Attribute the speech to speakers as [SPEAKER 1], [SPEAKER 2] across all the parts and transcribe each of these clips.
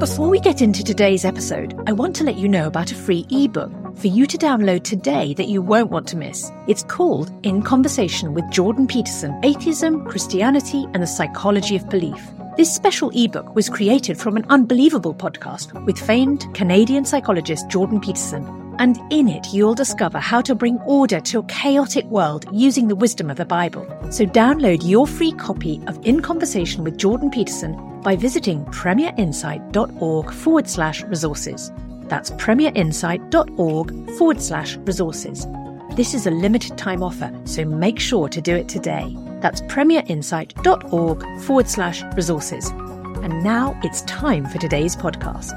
[SPEAKER 1] Before we get into today's episode, I want to let you know about a free ebook for you to download today that you won't want to miss. It's called In Conversation with Jordan Peterson, Atheism, Christianity, and the Psychology of Belief. This special ebook was created from an Unbelievable podcast with famed Canadian psychologist Jordan Peterson. And in it, you'll discover how to bring order to a chaotic world using the wisdom of the Bible. So download your free copy of In Conversation with Jordan Peterson by visiting premierinsight.org/resources. That's premierinsight.org/resources. This is a limited time offer, so make sure to do it today. That's premierinsight.org/resources. And now it's time for today's podcast.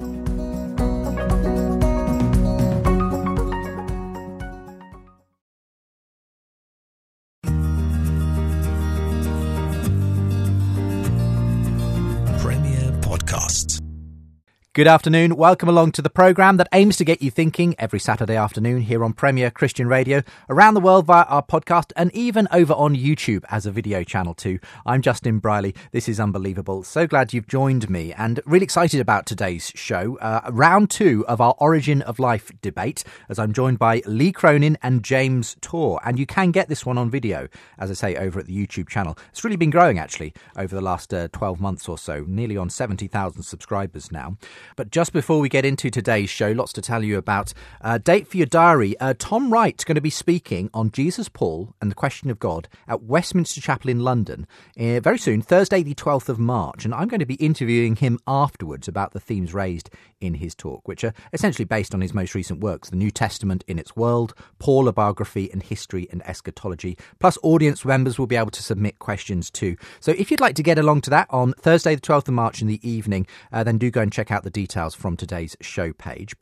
[SPEAKER 2] Good afternoon. Welcome along to the programme that aims to get you thinking every Saturday afternoon here on Premier Christian Radio, around the world via our podcast, and even over on YouTube as a video channel too. I'm Justin Briley. This is Unbelievable. So glad you've joined me and really excited about today's show. Round 2 of our Origin of Life debate, as I'm joined by Lee Cronin and James Torr. And you can get this one on video, as I say, over at the YouTube channel. It's really been growing actually over the last 12 months or so, nearly on 70,000 subscribers now. But just before we get into today's show, lots to tell you about. Date for your diary. Tom Wright's going to be speaking on Jesus, Paul and the Question of God at Westminster Chapel in London very soon, Thursday the 12th of March. And I'm going to be interviewing him afterwards about the themes raised in his talk, which are essentially based on his most recent works, The New Testament in its World, Paul, a Biography in History and Eschatology. Plus, audience members will be able to submit questions too. So if you'd like to get along to that on Thursday the 12th of March in the evening, then do go and check out the details from today's show page,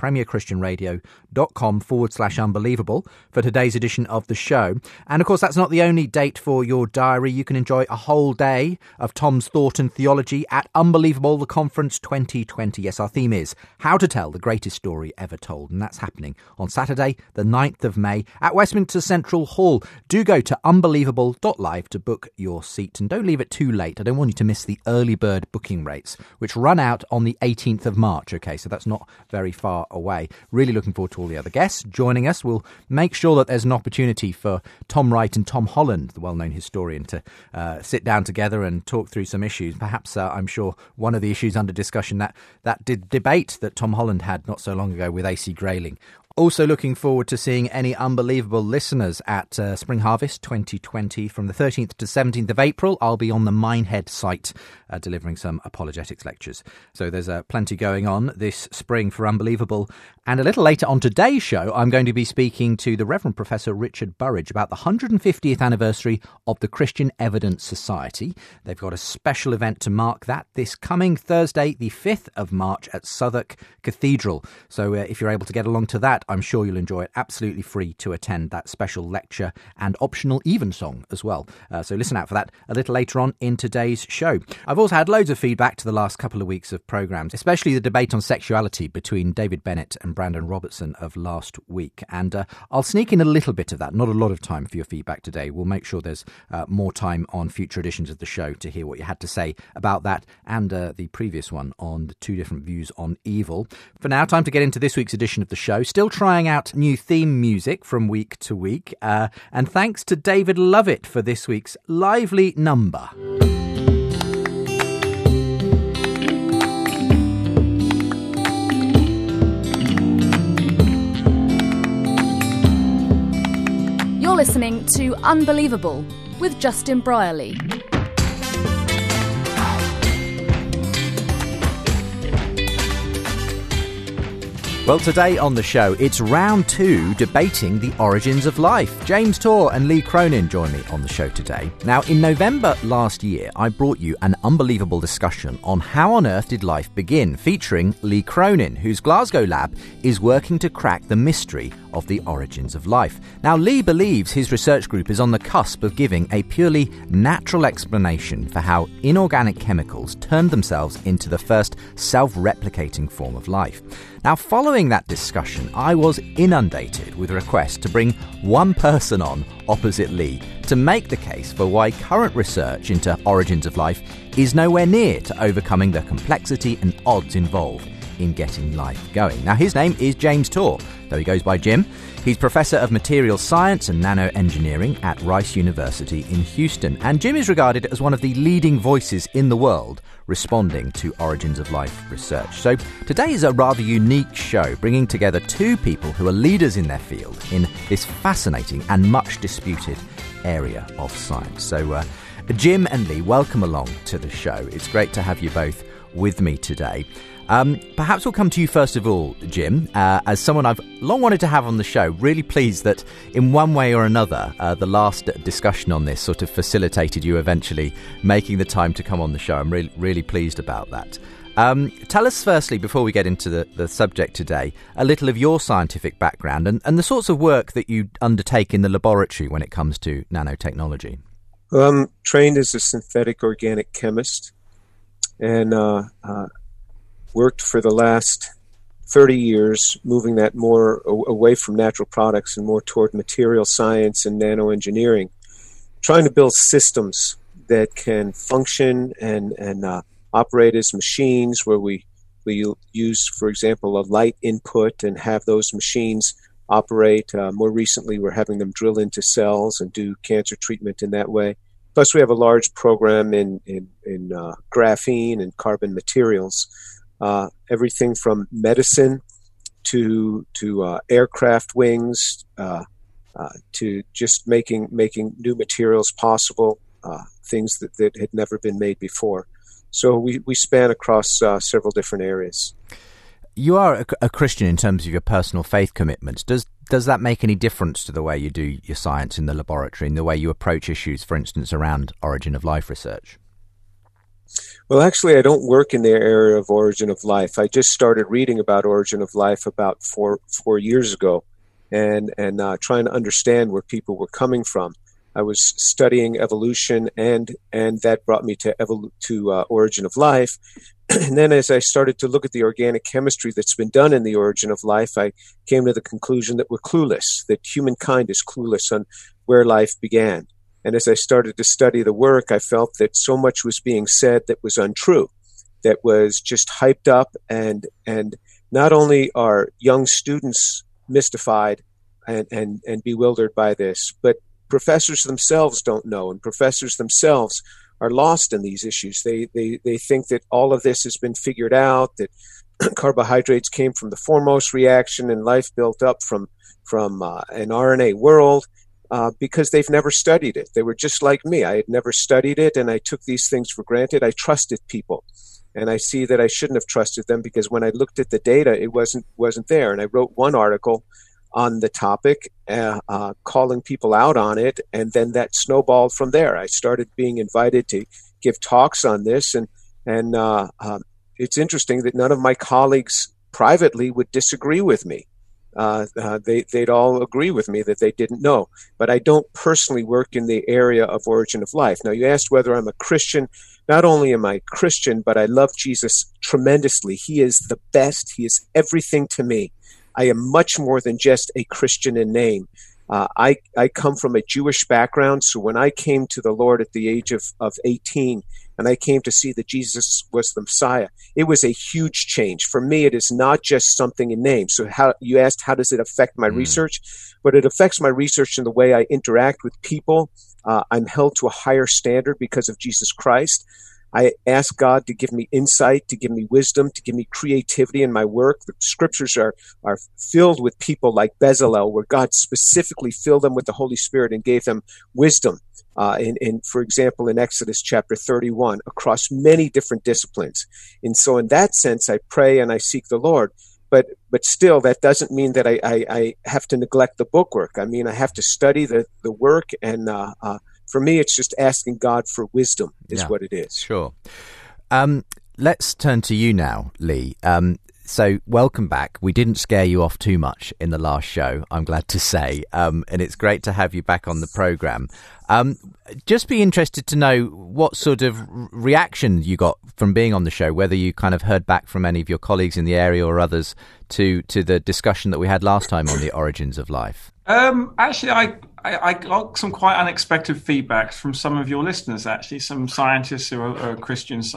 [SPEAKER 2] premierchristianradio.com/unbelievable for today's edition of the show. And of course, that's not the only date for your diary. You can enjoy a whole day of Tom's thought and theology at Unbelievable, the Conference 2020. Yes, our theme is How to Tell the Greatest Story Ever Told. And that's happening on Saturday, the 9th of May at Westminster Central Hall. Do go to unbelievable.live to book your seat. And don't leave it too late. I don't want you to miss the early bird booking rates, which run out on the 18th of March. Okay, so that's not very far away. Really looking forward to all the other guests joining us. We'll make sure that there's an opportunity for Tom Wright and Tom Holland, the well-known historian, to sit down together and talk through some issues. Perhaps, I'm sure, one of the issues under discussion, that debate that Tom Holland had not so long ago with AC Grayling. Also looking forward to seeing any Unbelievable listeners at Spring Harvest 2020 from the 13th to 17th of April. I'll be on the Minehead site delivering some apologetics lectures. So there's plenty going on this spring for Unbelievable. And a little later on today's show, I'm going to be speaking to the Reverend Professor Richard Burridge about the 150th anniversary of the Christian Evidence Society. They've got a special event to mark that this coming Thursday, the 5th of March at Southwark Cathedral. So if you're able to get along to that, I'm sure you'll enjoy it. Absolutely free to attend that special lecture and optional evensong as well. So listen out for that a little later on in today's show. I've also had loads of feedback to the last couple of weeks of programmes, especially the debate on sexuality between David Bennett and Brandon Robertson of last week. And I'll sneak in a little bit of that. Not a lot of time for your feedback today. We'll make sure there's more time on future editions of the show to hear what you had to say about that and the previous one on the 2 different views on evil. For now, time to get into this week's edition of the show. Still trying out new theme music from week to week. And thanks to David Lovett for this week's lively number.
[SPEAKER 3] You're listening to Unbelievable with Justin Briley.
[SPEAKER 2] Well, today on the show, it's round 2 debating the origins of life. James Torr and Lee Cronin join me on the show today. Now, in November last year, I brought you an unbelievable discussion on how on earth did life begin, featuring Lee Cronin, whose Glasgow lab is working to crack the mystery of the origins of life. Now, Lee believes his research group is on the cusp of giving a purely natural explanation for how inorganic chemicals turned themselves into the first self-replicating form of life. Now, following that discussion, I was inundated with requests to bring one person on opposite Lee to make the case for why current research into origins of life is nowhere near to overcoming the complexity and odds involved in getting life going. Now, his name is James Torr, though he goes by Jim. He's Professor of Materials Science and Nanoengineering at Rice University in Houston, and Jim is regarded as one of the leading voices in the world responding to origins of life research. So today is a rather unique show, bringing together two people who are leaders in their field in this fascinating and much disputed area of science. So Jim and Lee, welcome along to the show. It's great to have you both with me today. Perhaps we'll come to you first of all, Jim, as someone I've long wanted to have on the show. Really pleased that in one way or another, the last discussion on this sort of facilitated you eventually making the time to come on the show. I'm really pleased about that. Tell us firstly, before we get into the subject today, a little of your scientific background and the sorts of work that you undertake in the laboratory when it comes to nanotechnology.
[SPEAKER 4] Well, I'm trained as a synthetic organic chemist and worked for the last 30 years, moving that more away from natural products and more toward material science and nanoengineering, trying to build systems that can function and operate as machines where we use, for example, a light input and have those machines operate. More recently, we're having them drill into cells and do cancer treatment in that way. Plus, we have a large program in graphene and carbon materials. Everything from medicine to aircraft wings to just making new materials possible, things that had never been made before. So we span across several different areas.
[SPEAKER 2] You are a Christian in terms of your personal faith commitments. Does that make any difference to the way you do your science in the laboratory and the way you approach issues, for instance, around origin of life research?
[SPEAKER 4] Well, actually, I don't work in the area of origin of life. I just started reading about origin of life about four years ago and trying to understand where people were coming from. I was studying evolution, and that brought me to origin of life. And then as I started to look at the organic chemistry that's been done in the origin of life, I came to the conclusion that we're clueless, that humankind is clueless on where life began. And as I started to study the work, I felt that so much was being said that was untrue, that was just hyped up, and not only are young students mystified and bewildered by this, but professors themselves don't know, and professors themselves are lost in these issues. They think that all of this has been figured out, that carbohydrates came from the foremost reaction and life built up from an RNA world. Because they've never studied it. They were just like me. I had never studied it, and I took these things for granted. I trusted people, and I see that I shouldn't have trusted them because when I looked at the data, it wasn't there. And I wrote one article on the topic, calling people out on it, and then that snowballed from there. I started being invited to give talks on this, and it's interesting that none of my colleagues privately would disagree with me. They'd all agree with me that they didn't know. But I don't personally work in the area of origin of life. Now, you asked whether I'm a Christian. Not only am I Christian, but I love Jesus tremendously. He is the best. He is everything to me. I am much more than just a Christian in name. I come from a Jewish background, so when I came to the Lord at the age of 18, and I came to see that Jesus was the Messiah, it was a huge change. For me, it is not just something in name. So how you asked, how does it affect my research? But it affects my research in the way I interact with people. I'm held to a higher standard because of Jesus Christ. I ask God to give me insight, to give me wisdom, to give me creativity in my work. The scriptures are filled with people like Bezalel, where God specifically filled them with the Holy Spirit and gave them wisdom. For example, in Exodus chapter 31, across many different disciplines. And so in that sense, I pray and I seek the Lord. But still, that doesn't mean that I have to neglect the bookwork. I mean, I have to study the work, and for me, it's just asking God for wisdom is what it is.
[SPEAKER 2] Sure. Let's turn to you now, Lee. So welcome back. We didn't scare you off too much in the last show, I'm glad to say, and it's great to have you back on the programme. Just be interested to know what sort of reaction you got from being on the show, whether you kind of heard back from any of your colleagues in the area or others to the discussion that we had last time on the origins of life.
[SPEAKER 5] Actually, I got some quite unexpected feedback from some of your listeners, actually, some scientists who are Christians,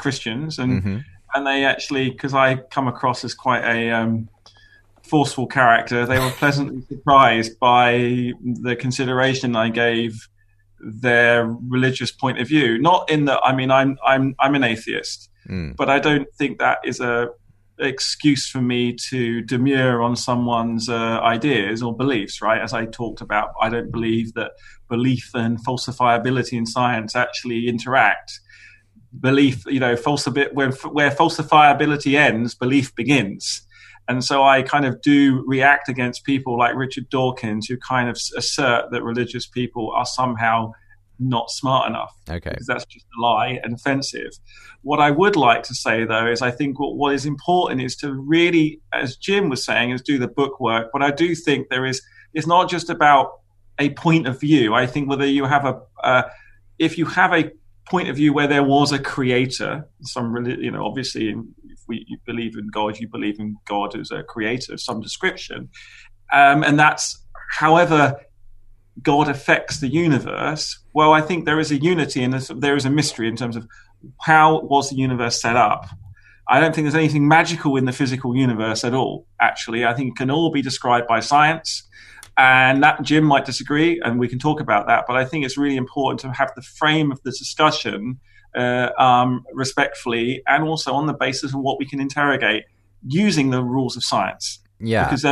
[SPEAKER 5] and they actually, because I come across as quite a forceful character, they were pleasantly surprised by the consideration I gave their religious point of view. Not in that, I mean, I'm an atheist, but I don't think that is a excuse for me to demur on someone's ideas or beliefs, right? As I talked about, I don't believe that belief and falsifiability in science actually interact. Belief, where falsifiability ends, belief begins. And so I kind of do react against people like Richard Dawkins, who kind of assert that religious people are somehow not smart enough. Okay. Because that's just a lie and offensive. What I would like to say, though, is I think what is important is to really, as Jim was saying, is do the book work. But I do think it's not just about a point of view. I think whether you have if you have a point of view where there was a creator, obviously, if you believe in God, you believe in God as a creator of some description. And that's, however God affects the universe, well, I think there is a unity and there is a mystery in terms of how was the universe set up. I don't think there's anything magical in the physical universe at all, actually. I think it can all be described by science. And that Jim might disagree, and we can talk about that. But I think it's really important to have the frame of the discussion respectfully, and also on the basis of what we can interrogate using the rules of science. Yeah, because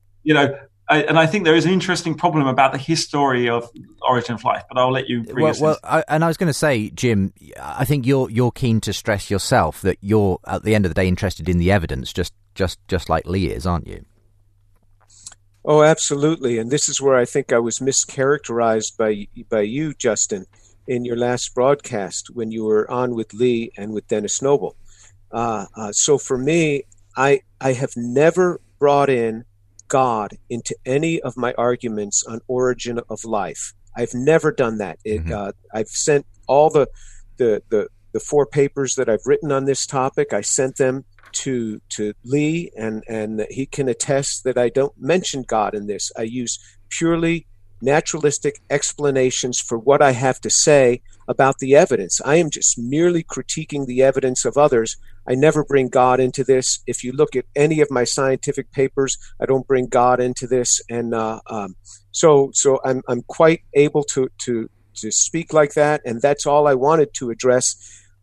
[SPEAKER 5] and I think there is an interesting problem about the history of origin of life. But I'll let you bring us. Well,
[SPEAKER 2] and I was going to say, Jim, I think you're keen to stress yourself that you're at the end of the day interested in the evidence, just like Lee is, aren't you?
[SPEAKER 4] Oh, absolutely. And this is where I think I was mischaracterized by you, Justin, in your last broadcast when you were on with Lee and with Dennis Noble. So for me, I have never brought in God into any of my arguments on origin of life. I've never done that. I've sent all the 4 papers that I've written on this topic. I sent them to Lee, and he can attest that I don't mention God in this. I use purely naturalistic explanations for what I have to say about the evidence. I am just merely critiquing the evidence of others. I never bring God into this. If you look at any of my scientific papers, I don't bring God into this. And so I'm quite able to speak like that, and that's all I wanted to address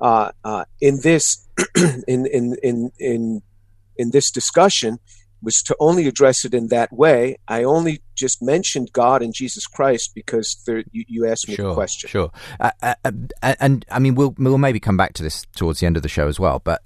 [SPEAKER 4] in this in this discussion, was to only address it in that way. I only just mentioned God and Jesus Christ because you asked me the question. Sure.
[SPEAKER 2] And I mean, we'll maybe come back to this towards the end of the show as well. But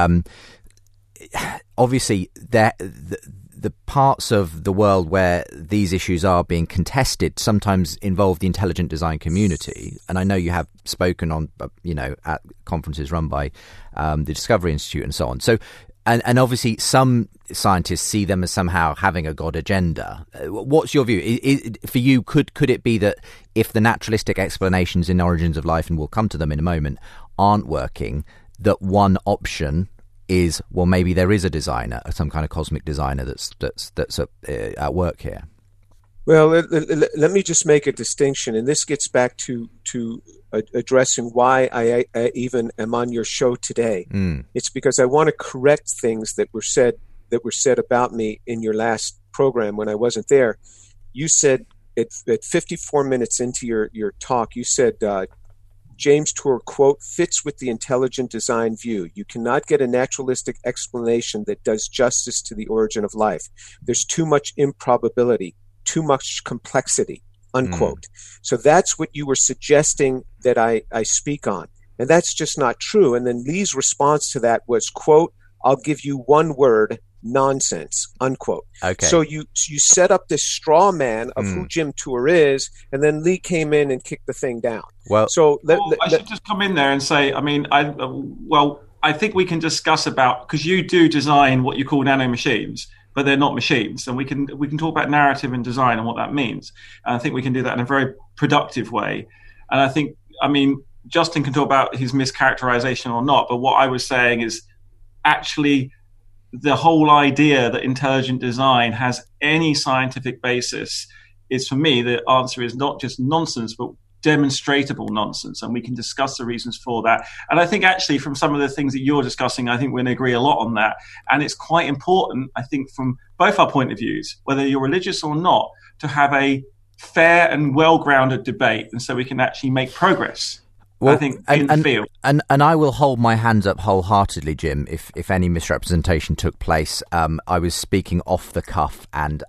[SPEAKER 2] obviously, the parts of the world where these issues are being contested sometimes involve the intelligent design community. And I know you have spoken on, at conferences run by the Discovery Institute and so on. So, and obviously some scientists see them as somehow having a God agenda. What's your view? For you, could it be that if the naturalistic explanations in Origins of Life, and we'll come to them in a moment, aren't working, that one option is, well, maybe there is a designer, some kind of cosmic designer that's at work here?
[SPEAKER 4] Well, let me just make a distinction, and this gets back to addressing why I even am on your show today. It's because I want to correct things that were said about me in your last program when I wasn't there. You said at 54 minutes into your talk, you said James Tour, quote, fits with the intelligent design view. You cannot get a naturalistic explanation that does justice to the origin of life. There's too much improbability, too much complexity, unquote. So that's what you were suggesting that I speak on. And that's just not true. And then Lee's response to that was, quote, I'll give you one word, nonsense, unquote. Okay. So you set up this straw man of who Jim Tour is, and then Lee came in and kicked the thing down.
[SPEAKER 5] Well, so I should just come in there and say, I mean, I think we can discuss about, because you do design what you call nanomachines, but they're not machines, and we can talk about narrative and design and what that means. And I think we can do that in a very productive way. And I think, Justin can talk about his mischaracterization or not, but what I was saying is actually the whole idea that intelligent design has any scientific basis is, for me, the answer is not just nonsense, but demonstrable nonsense, and we can discuss the reasons for that. And I think actually from some of the things that you're discussing, I think we're going to agree a lot on that. And it's quite important, I think, from both our point of views, whether you're religious or not, to have a fair and well-grounded debate, and so we can actually make progress. Well, I think in the field.
[SPEAKER 2] And I will hold my hands up wholeheartedly, Jim, if any misrepresentation took place. I was speaking off the cuff, and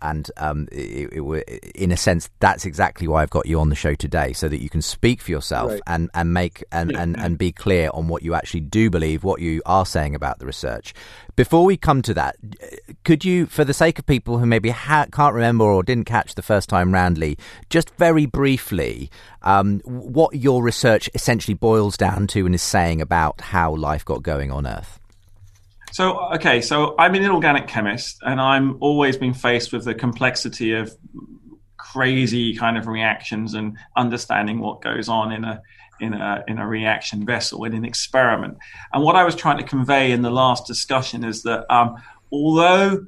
[SPEAKER 2] in a sense, that's exactly why I've got you on the show today, so that you can speak for yourself, right, and make and be clear on what you actually do believe, what you are saying about the research. Before we come to that, could you, for the sake of people who maybe can't remember or didn't catch the first time round, Lee, just very briefly, what your research essentially boils down to and is saying about how life got going on Earth?
[SPEAKER 5] So I'm an inorganic chemist, and I'm always been faced with the complexity of crazy kind of reactions and understanding what goes on in a reaction vessel, in an experiment. And what I was trying to convey in the last discussion is that although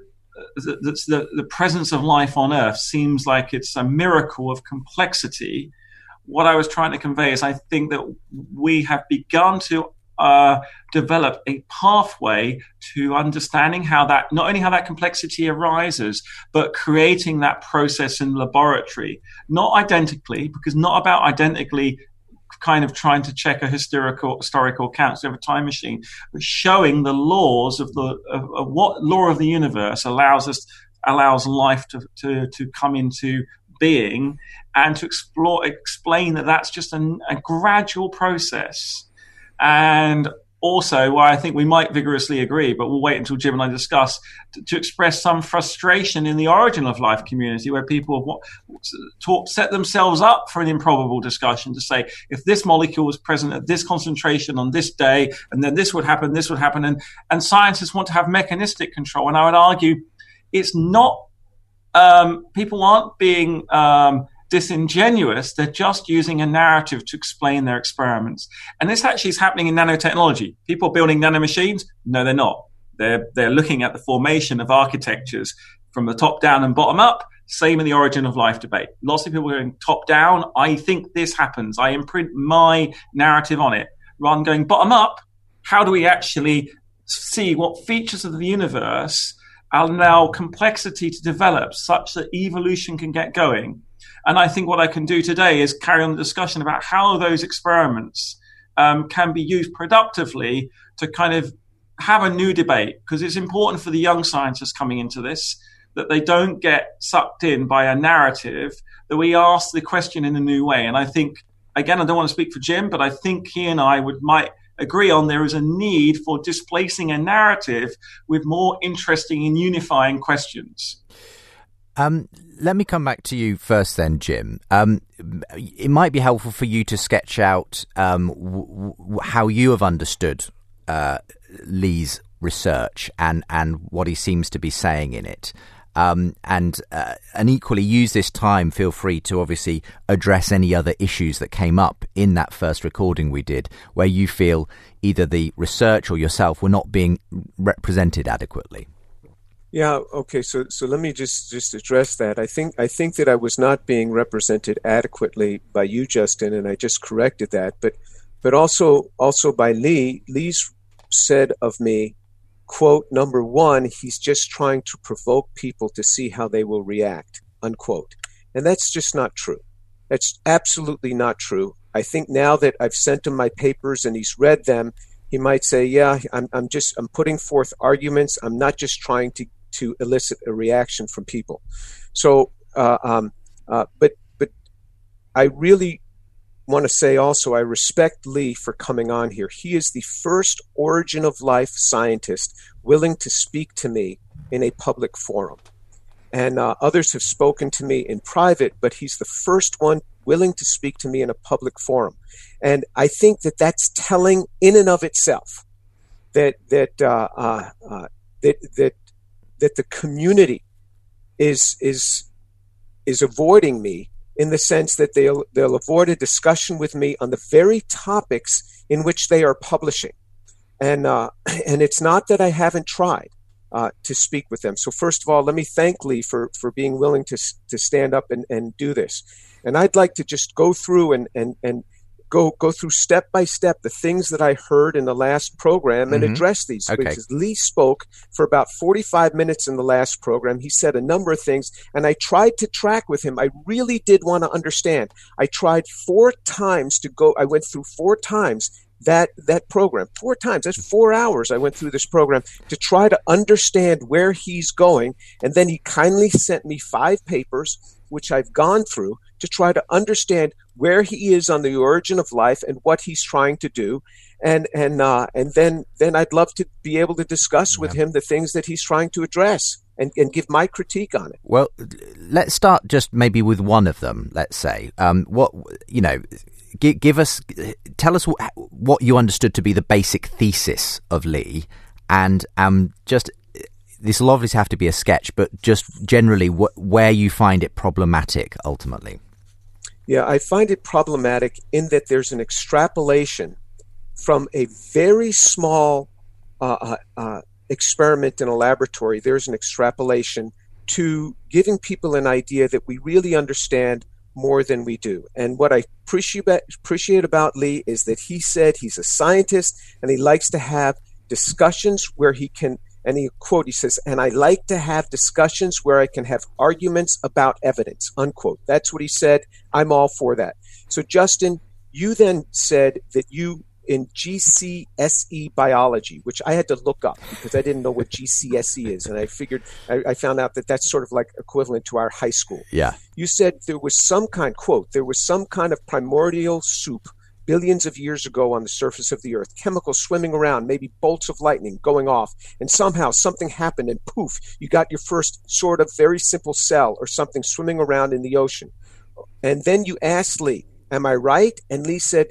[SPEAKER 5] the presence of life on Earth seems like it's a miracle of complexity, what I was trying to convey is I think that we have begun to develop a pathway to understanding how that, not only how that complexity arises, but creating that process in the laboratory, not identically, because not about identically kind of trying to check a historical account, so we have a time machine, but showing the laws of what law of the universe allows life to come into being, and to explain that that's just a gradual process. And also, why I think we might vigorously agree, but we'll wait until Jim and I discuss, to express some frustration in the origin of life community, where people have set themselves up for an improbable discussion to say, if this molecule was present at this concentration on this day, and then this would happen, and scientists want to have mechanistic control. And I would argue it's not, people aren't being disingenuous, they're just using a narrative to explain their experiments. And this actually is happening in nanotechnology. People building nanomachines? No, they're not. They're looking at the formation of architectures from the top down and bottom up. Same in the origin of life debate. Lots of people are going top down. I think this happens. I imprint my narrative on it. Rather than going bottom up, how do we actually see what features of the universe allow complexity to develop such that evolution can get going? And I think what I can do today is carry on the discussion about how those experiments can be used productively to kind of have a new debate, because it's important for the young scientists coming into this that they don't get sucked in by a narrative, that we ask the question in a new way. And I think, again, I don't want to speak for Jim, but I think he and I might agree on there is a need for displacing a narrative with more interesting and unifying questions.
[SPEAKER 2] Let me come back to you first then, Jim. It might be helpful for you to sketch out how you have understood Lee's research and what he seems to be saying in it. And equally use this time, feel free to obviously address any other issues that came up in that first recording we did, where you feel either the research or yourself were not being represented adequately.
[SPEAKER 4] Yeah. Okay. So let me just address that. I think that I was not being represented adequately by you, Justin, and I just corrected that. But also by Lee. Lee's said of me, quote, number one, he's just trying to provoke people to see how they will react, unquote. And that's just not true. That's absolutely not true. I think now that I've sent him my papers and he's read them, he might say, yeah, I'm putting forth arguments. I'm not just trying to elicit a reaction from people. So, but I really want to say also, I respect Lee for coming on here. He is the first origin of life scientist willing to speak to me in a public forum. And others have spoken to me in private, but he's the first one willing to speak to me in a public forum. And I think that that's telling in and of itself, that the community is avoiding me, in the sense that they'll avoid a discussion with me on the very topics in which they are publishing. And it's not that I haven't tried to speak with them. So first of all, let me thank Lee for being willing to stand up and do this. And I'd like to just go through and go through step by step the things that I heard in the last program and address these.
[SPEAKER 2] Okay.
[SPEAKER 4] Because Lee spoke for about 45 minutes in the last program. He said a number of things, and I tried to track with him. I really did want to understand. I tried 4 times to go. I went through 4 times that program. 4 times. That's 4 hours I went through this program to try to understand where he's going. And then he kindly sent me 5 papers, which I've gone through, to try to understand where he is on the origin of life and what he's trying to do. And then I'd love to be able to discuss with him the things that he's trying to address and give my critique on it.
[SPEAKER 2] Well, let's start just maybe with one of them, let's say. Tell us what you understood to be the basic thesis of Lee, and just, this will obviously have to be a sketch, but just generally where you find it problematic ultimately.
[SPEAKER 4] Yeah, I find it problematic in that there's an extrapolation from a very small experiment in a laboratory. There's an extrapolation to giving people an idea that we really understand more than we do. And what I appreciate about Lee is that he said he's a scientist and he likes to have discussions where he can, and he says, and I like to have discussions where I can have arguments about evidence, unquote. That's what he said. I'm all for that. So Justin, you then said that you, in GCSE biology, which I had to look up because I didn't know what GCSE is. And I figured, I found out that that's sort of like equivalent to our high school.
[SPEAKER 2] Yeah.
[SPEAKER 4] You said there was some kind, quote, there was some kind of primordial soup billions of years ago on the surface of the earth, chemicals swimming around, maybe bolts of lightning going off, and somehow something happened and poof, you got your first sort of very simple cell or something swimming around in the ocean. And then you asked Lee, am I right? And Lee said,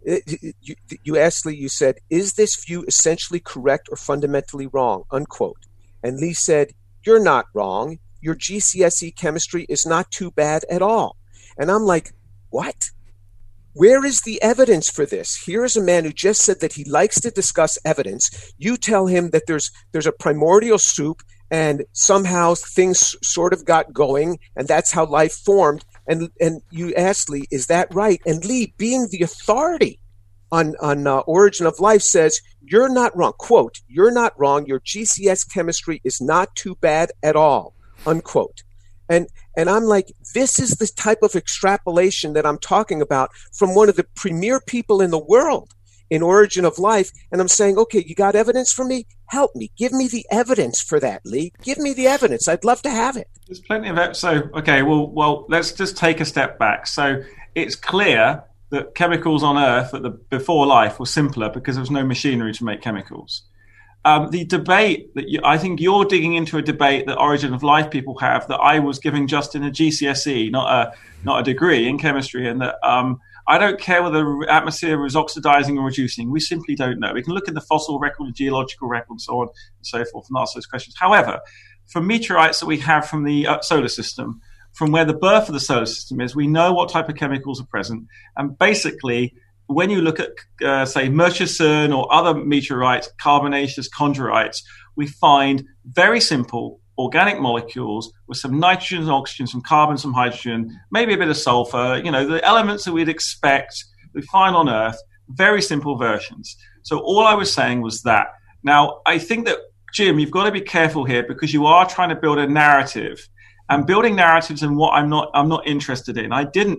[SPEAKER 4] you asked Lee, you said, is this view essentially correct or fundamentally wrong, unquote. And Lee said, you're not wrong. Your GCSE chemistry is not too bad at all. And I'm like, what? Where is the evidence for this? Here is a man who just said that he likes to discuss evidence. You tell him that there's a primordial soup and somehow things sort of got going and that's how life formed. And you asked Lee, is that right? And Lee, being the authority on origin of life, says, you're not wrong. Quote, you're not wrong. Your GCS chemistry is not too bad at all, unquote. And I'm like, this is the type of extrapolation that I'm talking about from one of the premier people in the world in origin of life. And I'm saying, okay, you got evidence for me? Help me. Give me the evidence for that, Lee. Give me the evidence. I'd love to have it.
[SPEAKER 5] There's plenty of it. So, okay, well, let's just take a step back. So it's clear that chemicals on Earth before life were simpler because there was no machinery to make chemicals. The debate that I think you're digging into a debate that origin of life people have that I was giving Justin a GCSE, not a degree in chemistry, and that I don't care whether the atmosphere is oxidizing or reducing. We simply don't know. We can look in the fossil record, the geological record, and so on and so forth, and ask those questions. However, from meteorites that we have from the solar system, from where the birth of the solar system is, we know what type of chemicals are present, and basically, when you look at, say, Murchison or other meteorites, carbonaceous chondrites, we find very simple organic molecules with some nitrogen and oxygen, some carbon, some hydrogen, maybe a bit of sulfur, the elements that we'd expect we find on Earth, very simple versions. So all I was saying was that. Now, I think that, Jim, you've got to be careful here because you are trying to build a narrative. And building narratives and what I'm not interested in.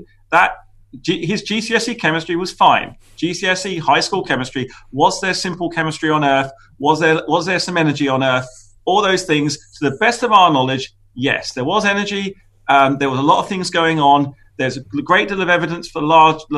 [SPEAKER 5] His GCSE chemistry was fine. GCSE high school chemistry. Was there simple chemistry on Earth? Was there some energy on Earth? All those things, to the best of our knowledge, yes, there was energy. There was a lot of things going on. There's a great deal of evidence for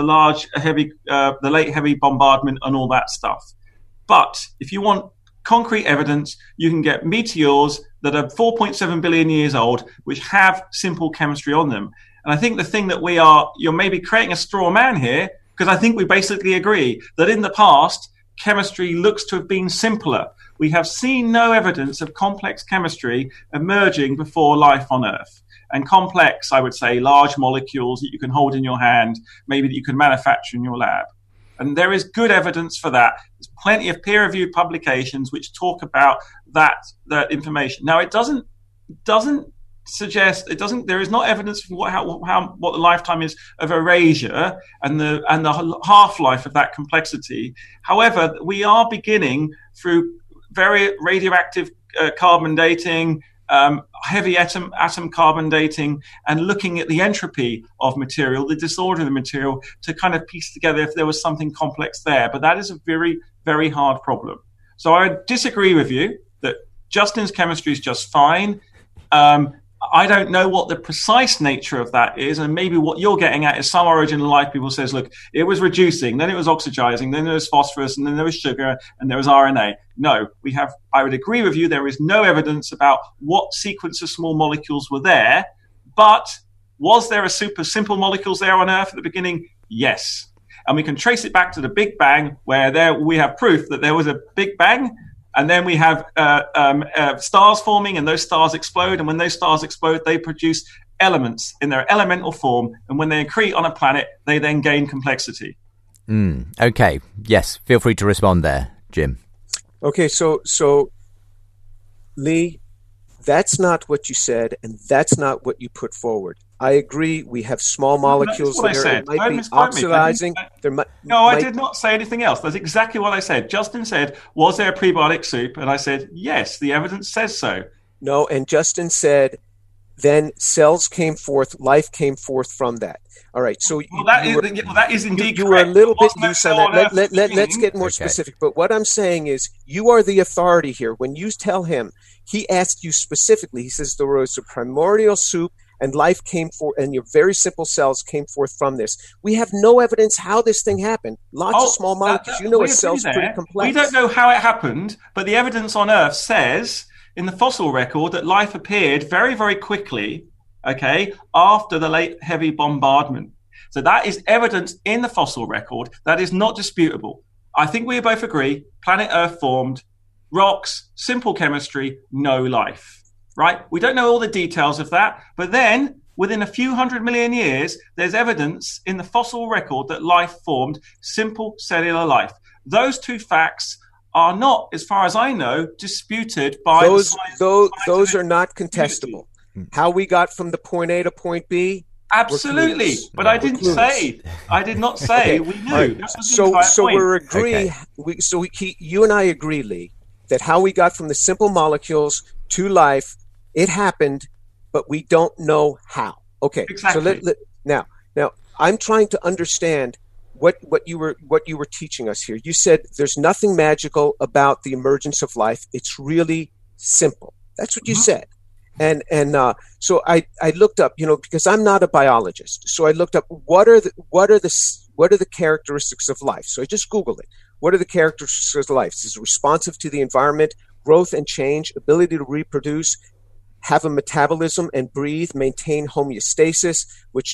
[SPEAKER 5] the late heavy bombardment and all that stuff. But if you want concrete evidence, you can get meteors that are 4.7 billion years old, which have simple chemistry on them. And I think the thing that you're maybe creating a straw man here, because I think we basically agree that in the past, chemistry looks to have been simpler. We have seen no evidence of complex chemistry emerging before life on Earth. And complex, I would say, large molecules that you can hold in your hand, maybe that you can manufacture in your lab. And there is good evidence for that. There's plenty of peer-reviewed publications which talk about that information. Now, it doesn't suggest, there is not evidence for what the lifetime is of erasure and the half-life of that complexity. However, we are beginning through very radioactive carbon dating, heavy atom carbon dating, and looking at the entropy of material, the disorder of the material, to kind of piece together if there was something complex there. But that is a very, very hard problem. So I disagree with you that Justin's chemistry is just fine. I don't know what the precise nature of that is, and maybe what you're getting at is some origin of life. People says, look, it was reducing, then it was oxidizing, then there was phosphorus, and then there was sugar, and there was RNA. No, I would agree with you, there is no evidence about what sequence of small molecules were there, but was there a super simple molecules there on Earth at the beginning? Yes. And we can trace it back to the Big Bang, where we have proof that there was a Big Bang. And then we have stars forming, and those stars explode. And when those stars explode, they produce elements in their elemental form. And when they accrete on a planet, they then gain complexity.
[SPEAKER 2] Okay. Yes. Feel free to respond there, Jim.
[SPEAKER 4] Okay. So Lee, that's not what you said, and that's not what you put forward. I agree. We have small molecules that might be oxidizing.
[SPEAKER 5] I did not say anything else. That's exactly what I said. Justin said, was there a prebiotic soup? And I said, yes, the evidence says so.
[SPEAKER 4] No, and Justin said, then cells came forth, life came forth from that. All right. So
[SPEAKER 5] that is indeed
[SPEAKER 4] you were a little bit loose on that. Let's get more specific. But what I'm saying is, you are the authority here. When you tell him, he asked you specifically, he says there was a primordial soup, and life came forth, and your very simple cells came forth from this. We have no evidence how this thing happened. Lots of small molecules. A cell's pretty complex.
[SPEAKER 5] We don't know how it happened, but the evidence on Earth says in the fossil record that life appeared very, very quickly, after the late heavy bombardment. So that is evidence in the fossil record. That is not disputable. I think we both agree, planet Earth formed, rocks, simple chemistry, no life. Right? We don't know all the details of that, but then within a few 100 million years, there's evidence in the fossil record that life formed, simple cellular life. Those two facts are not, as far as I know, disputed by
[SPEAKER 4] those are not contestable. How we got from the point A to point B?
[SPEAKER 5] Absolutely, but I did not say we knew.
[SPEAKER 4] Right. So we're agree. Okay. You and I agree, Lee, that how we got from the simple molecules to life, it happened, but we don't know how. Okay,
[SPEAKER 5] exactly.
[SPEAKER 4] So now I'm trying to understand what you were teaching us here. You said there's nothing magical about the emergence of life. It's really simple. That's what you said. And so I looked up, because I'm not a biologist. So I looked up what are the characteristics of life. So I just Googled it. What are the characteristics of life? This is responsive to the environment, growth and change, ability to reproduce, have a metabolism and breathe, maintain homeostasis, which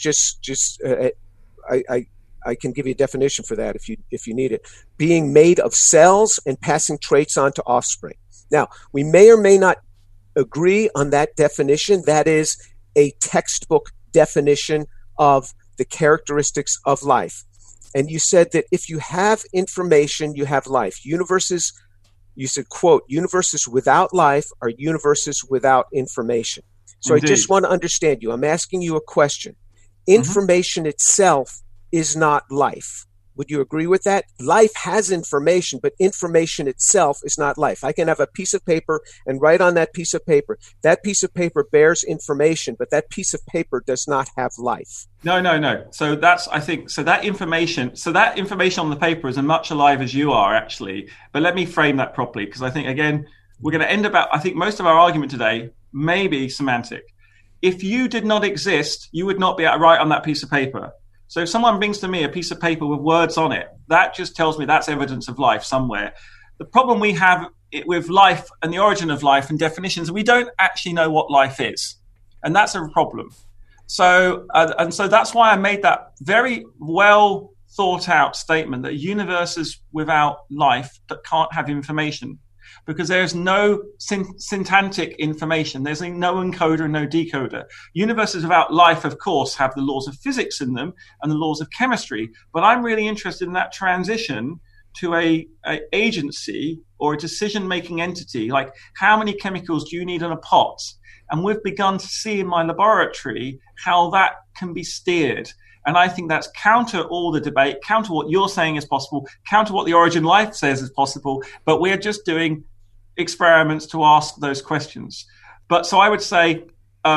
[SPEAKER 4] I can give you a definition for that if you need it. Being made of cells and passing traits on to offspring. Now, we may or may not agree on that definition. That is a textbook definition of the characteristics of life. And you said that if you have information, you have life. You said, quote, universes without life are universes without information. So Indeed. I just want to understand you. I'm asking you a question. Information itself is not life. Would you agree with that? Life has information, but information itself is not life. I can have a piece of paper and write on that piece of paper. That piece of paper bears information, but that piece of paper does not have life.
[SPEAKER 5] No. So that information on the paper is as much alive as you are, actually. But let me frame that properly, because I think, again, we're going to end about, I think most of our argument today may be semantic. If you did not exist, you would not be able to write on that piece of paper. So if someone brings to me a piece of paper with words on it, that just tells me that's evidence of life somewhere. The problem we have with life and the origin of life and definitions, we don't actually know what life is. And that's a problem. So that's why I made that very well thought out statement that a universe is without life that can't have information, because there's no syntactic information. There's no encoder and no decoder. Universes without life, of course, have the laws of physics in them and the laws of chemistry. But I'm really interested in that transition to a agency or a decision-making entity, like how many chemicals do you need in a pot? And we've begun to see in my laboratory how that can be steered. And I think that's counter all the debate, counter what you're saying is possible, counter what the Origin Life says is possible, but we're just doing experiments to ask those questions. But so I would say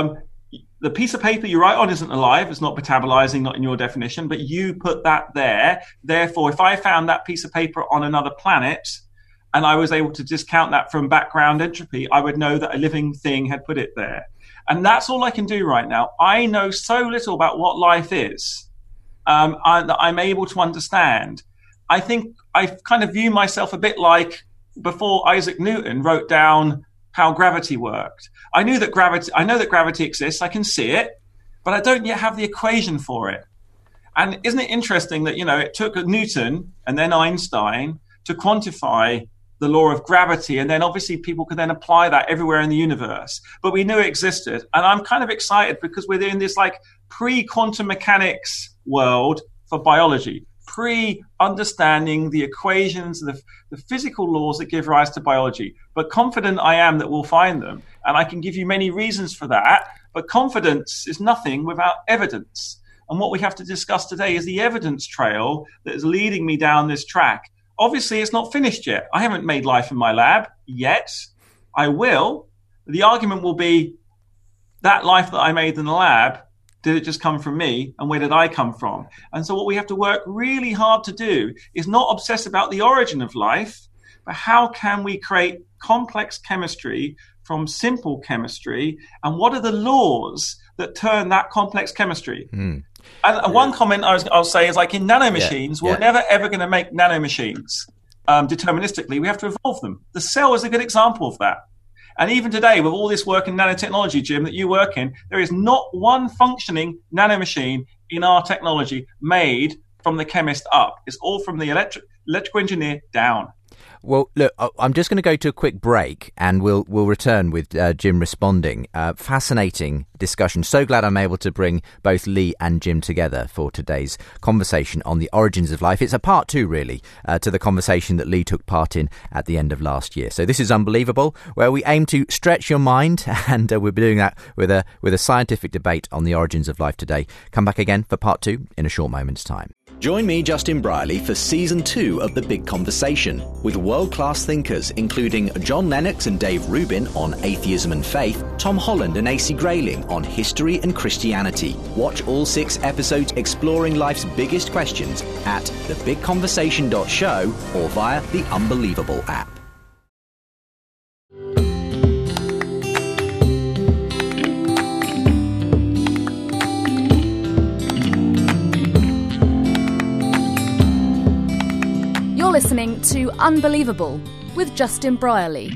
[SPEAKER 5] the piece of paper you write on isn't alive, it's not metabolizing, not in your definition, but you put that there. Therefore, if I found that piece of paper on another planet and I was able to discount that from background entropy, I would know that a living thing had put it there. And that's all I can do right now. I know so little about what life is that I'm able to understand. I think I kind of view myself a bit like before Isaac Newton wrote down how gravity worked. I know that gravity exists. I can see it, but I don't yet have the equation for it. And isn't it interesting that, it took Newton and then Einstein to quantify the law of gravity, and then obviously people could then apply that everywhere in the universe. But we knew it existed. And I'm kind of excited because we're in this like pre-quantum mechanics world for biology, pre-understanding the equations, the physical laws that give rise to biology. But confident I am that we'll find them. And I can give you many reasons for that. But confidence is nothing without evidence. And what we have to discuss today is the evidence trail that is leading me down this track. Obviously, it's not finished yet. I haven't made life in my lab yet. I will. The argument will be that life that I made in the lab, did it just come from me? And where did I come from? And so what we have to work really hard to do is not obsess about the origin of life, but how can we create complex chemistry from simple chemistry? And what are the laws that turn that complex chemistry? And one comment I'll say is like in nanomachines, we're never ever going to make nanomachines deterministically. We have to evolve them. The cell is a good example of that. And even today, with all this work in nanotechnology, Jim, that you work in, there is not one functioning nanomachine in our technology made from the chemist up. It's all from the electrical engineer down.
[SPEAKER 2] Well, look, I'm just going to go to a quick break and we'll return with Jim responding. Fascinating discussion. So glad I'm able to bring both Lee and Jim together for today's conversation on the origins of life. It's a part two, really, to the conversation that Lee took part in at the end of last year. So this is Unbelievable, where we aim to stretch your mind, and we'll be doing that with a scientific debate on the origins of life today. Come back again for part two in a short moment's time.
[SPEAKER 6] Join me, Justin Brierley, for Season 2 of The Big Conversation, with world-class thinkers including John Lennox and Dave Rubin on atheism and faith, Tom Holland and AC Grayling on history and Christianity. Watch all 6 episodes exploring life's biggest questions at thebigconversation.show or via the Unbelievable app.
[SPEAKER 3] Listening to Unbelievable with Justin Brierley.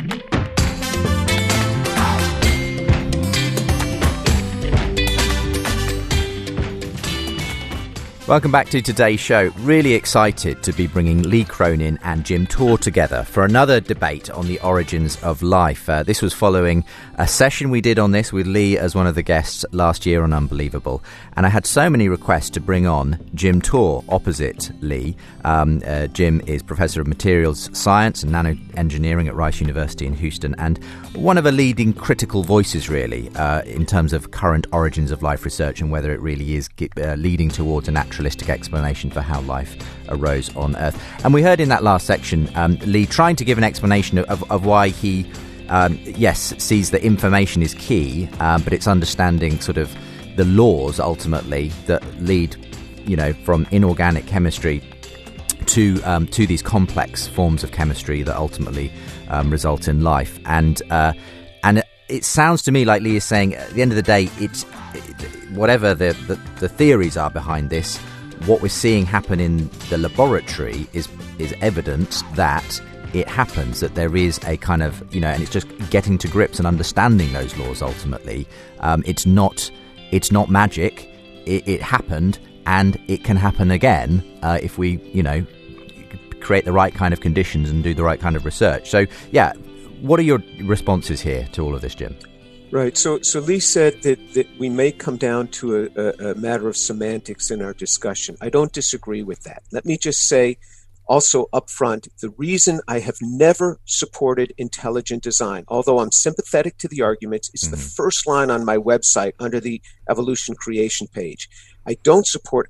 [SPEAKER 2] Welcome back to today's show. Really excited to be bringing Lee Cronin and Jim Torr together for another debate on the origins of life. This was following a session we did on this with Lee as one of the guests last year on Unbelievable. And I had so many requests to bring on Jim Torr opposite Lee. Jim is Professor of Materials Science and Nanoengineering at Rice University in Houston, and one of the leading critical voices, really, in terms of current origins of life research and whether it really is leading towards a naturalistic explanation for how life arose on Earth. And we heard in that last section Lee trying to give an explanation of why he, sees that information is key, but it's understanding sort of the laws ultimately that lead, from inorganic chemistry to these complex forms of chemistry that ultimately result in life. And it sounds to me like Lee is saying, at the end of the day, whatever the theories are behind this, what we're seeing happen in the laboratory is evidence that it happens, that there is a kind of, and it's just getting to grips and understanding those laws ultimately. It's not magic. It happened, and it can happen again if we, create the right kind of conditions and do the right kind of research. So, yeah, what are your responses here to all of this, Jim?
[SPEAKER 4] Right. So Lee said that we may come down to a matter of semantics in our discussion. I don't disagree with that. Let me just say also up front, the reason I have never supported intelligent design, although I'm sympathetic to the arguments, is the first line on my website under the evolution creation page. I don't support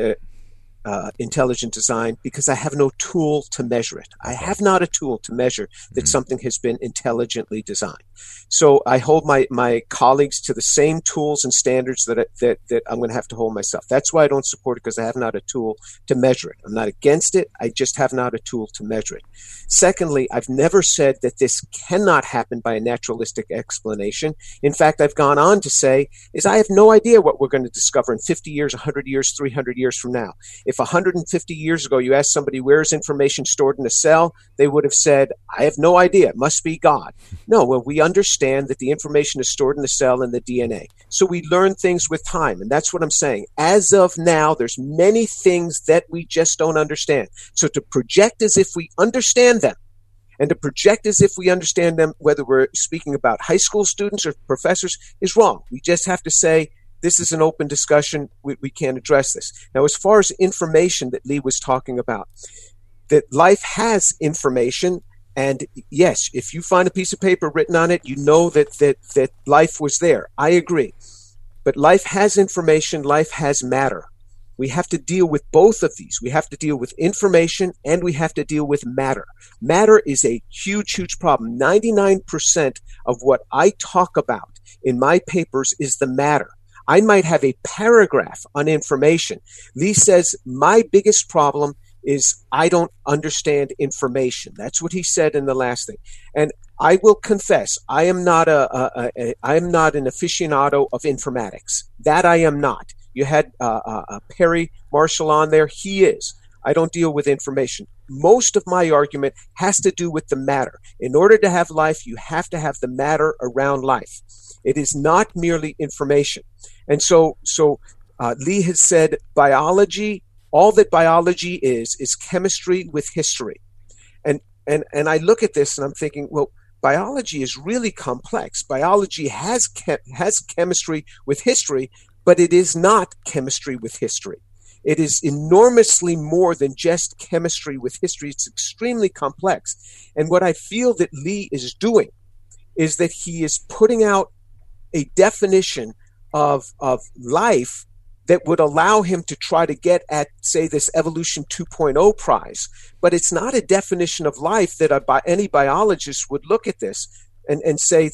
[SPEAKER 4] intelligent design because I have no tool to measure it. I have not a tool to measure that something has been intelligently designed. So I hold my colleagues to the same tools and standards that I'm going to have to hold myself. That's why I don't support it, because I have not a tool to measure it. I'm not against it. I just have not a tool to measure it. Secondly, I've never said that this cannot happen by a naturalistic explanation. In fact, I've gone on to say is I have no idea what we're going to discover in 50 years, 100 years, 300 years from now. If 150 years ago you asked somebody where is information stored in a cell, they would have said, I have no idea. It must be God. No, well, we understand that the information is stored in the cell and the DNA. So we learn things with time, and that's what I'm saying. As of now, there's many things that we just don't understand. So to project as if we understand them, and to project as if we understand them, whether we're speaking about high school students or professors, is wrong. We just have to say, this is an open discussion. We can't address this. Now, as far as information that Lee was talking about, that life has information. And yes, if you find a piece of paper written on it, you know that life was there. I agree. But life has information. Life has matter. We have to deal with both of these. We have to deal with information and we have to deal with matter. Matter is a huge, huge problem. 99% of what I talk about in my papers is the matter. I might have a paragraph on information. Lee says, my biggest problem is I don't understand information. That's what he said in the last thing. And I will confess, I am not I am not an aficionado of informatics. That I am not. You had Perry Marshall on there. He is. I don't deal with information. Most of my argument has to do with the matter. In order to have life, you have to have the matter around life. It is not merely information. And so Lee has said biology, all that biology is chemistry with history. And I look at this and I'm thinking, well, biology is really complex. Biology has chemistry with history, but it is not chemistry with history. It is enormously more than just chemistry with history. It's extremely complex. And what I feel that Lee is doing is that he is putting out a definition of life that would allow him to try to get at, say, this Evolution 2.0 prize. But it's not a definition of life that any biologist would look at this and say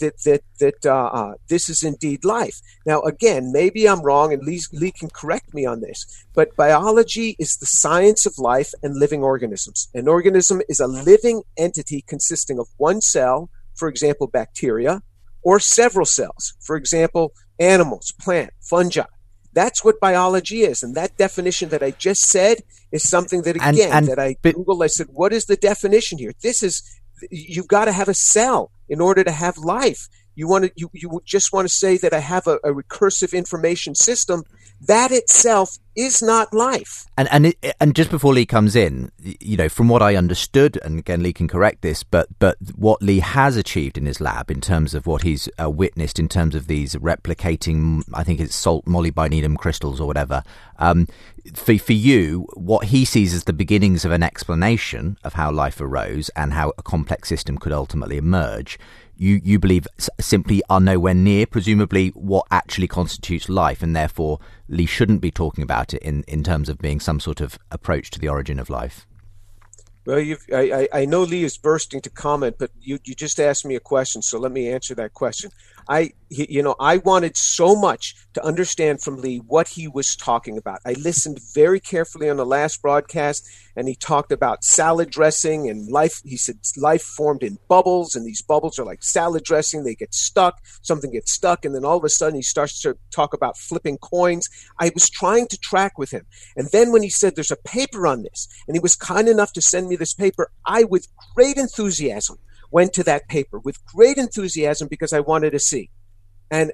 [SPEAKER 4] that this is indeed life. Now, again, maybe I'm wrong, and Lee can correct me on this, but biology is the science of life and living organisms. An organism is a living entity consisting of one cell, for example, bacteria, or several cells, for example, animals, plant, fungi. That's what biology is. And that definition that I just said is something that, again, that I Googled. I said, what is the definition here? You've got to have a cell in order to have life. You just want to say that I have a recursive information system. That itself is not life.
[SPEAKER 2] And just before Lee comes in, from what I understood, and again, Lee can correct this, but what Lee has achieved in his lab in terms of what he's witnessed in terms of these replicating, I think it's salt molybdenum crystals or whatever. For you, what he sees as the beginnings of an explanation of how life arose and how a complex system could ultimately emerge. You believe simply are nowhere near, presumably, what actually constitutes life, and therefore Lee shouldn't be talking about it in terms of being some sort of approach to the origin of life.
[SPEAKER 4] Well, I know Lee is bursting to comment, but you just asked me a question, so let me answer that question. I wanted so much to understand from Lee what he was talking about. I listened very carefully on the last broadcast, and he talked about salad dressing and life. He said life formed in bubbles, and these bubbles are like salad dressing. They get stuck, something gets stuck, and then all of a sudden he starts to talk about flipping coins. I was trying to track with him. And then when he said there's a paper on this, and he was kind enough to send me this paper, I, with great enthusiasm, went to that paper with great enthusiasm because I wanted to see. And,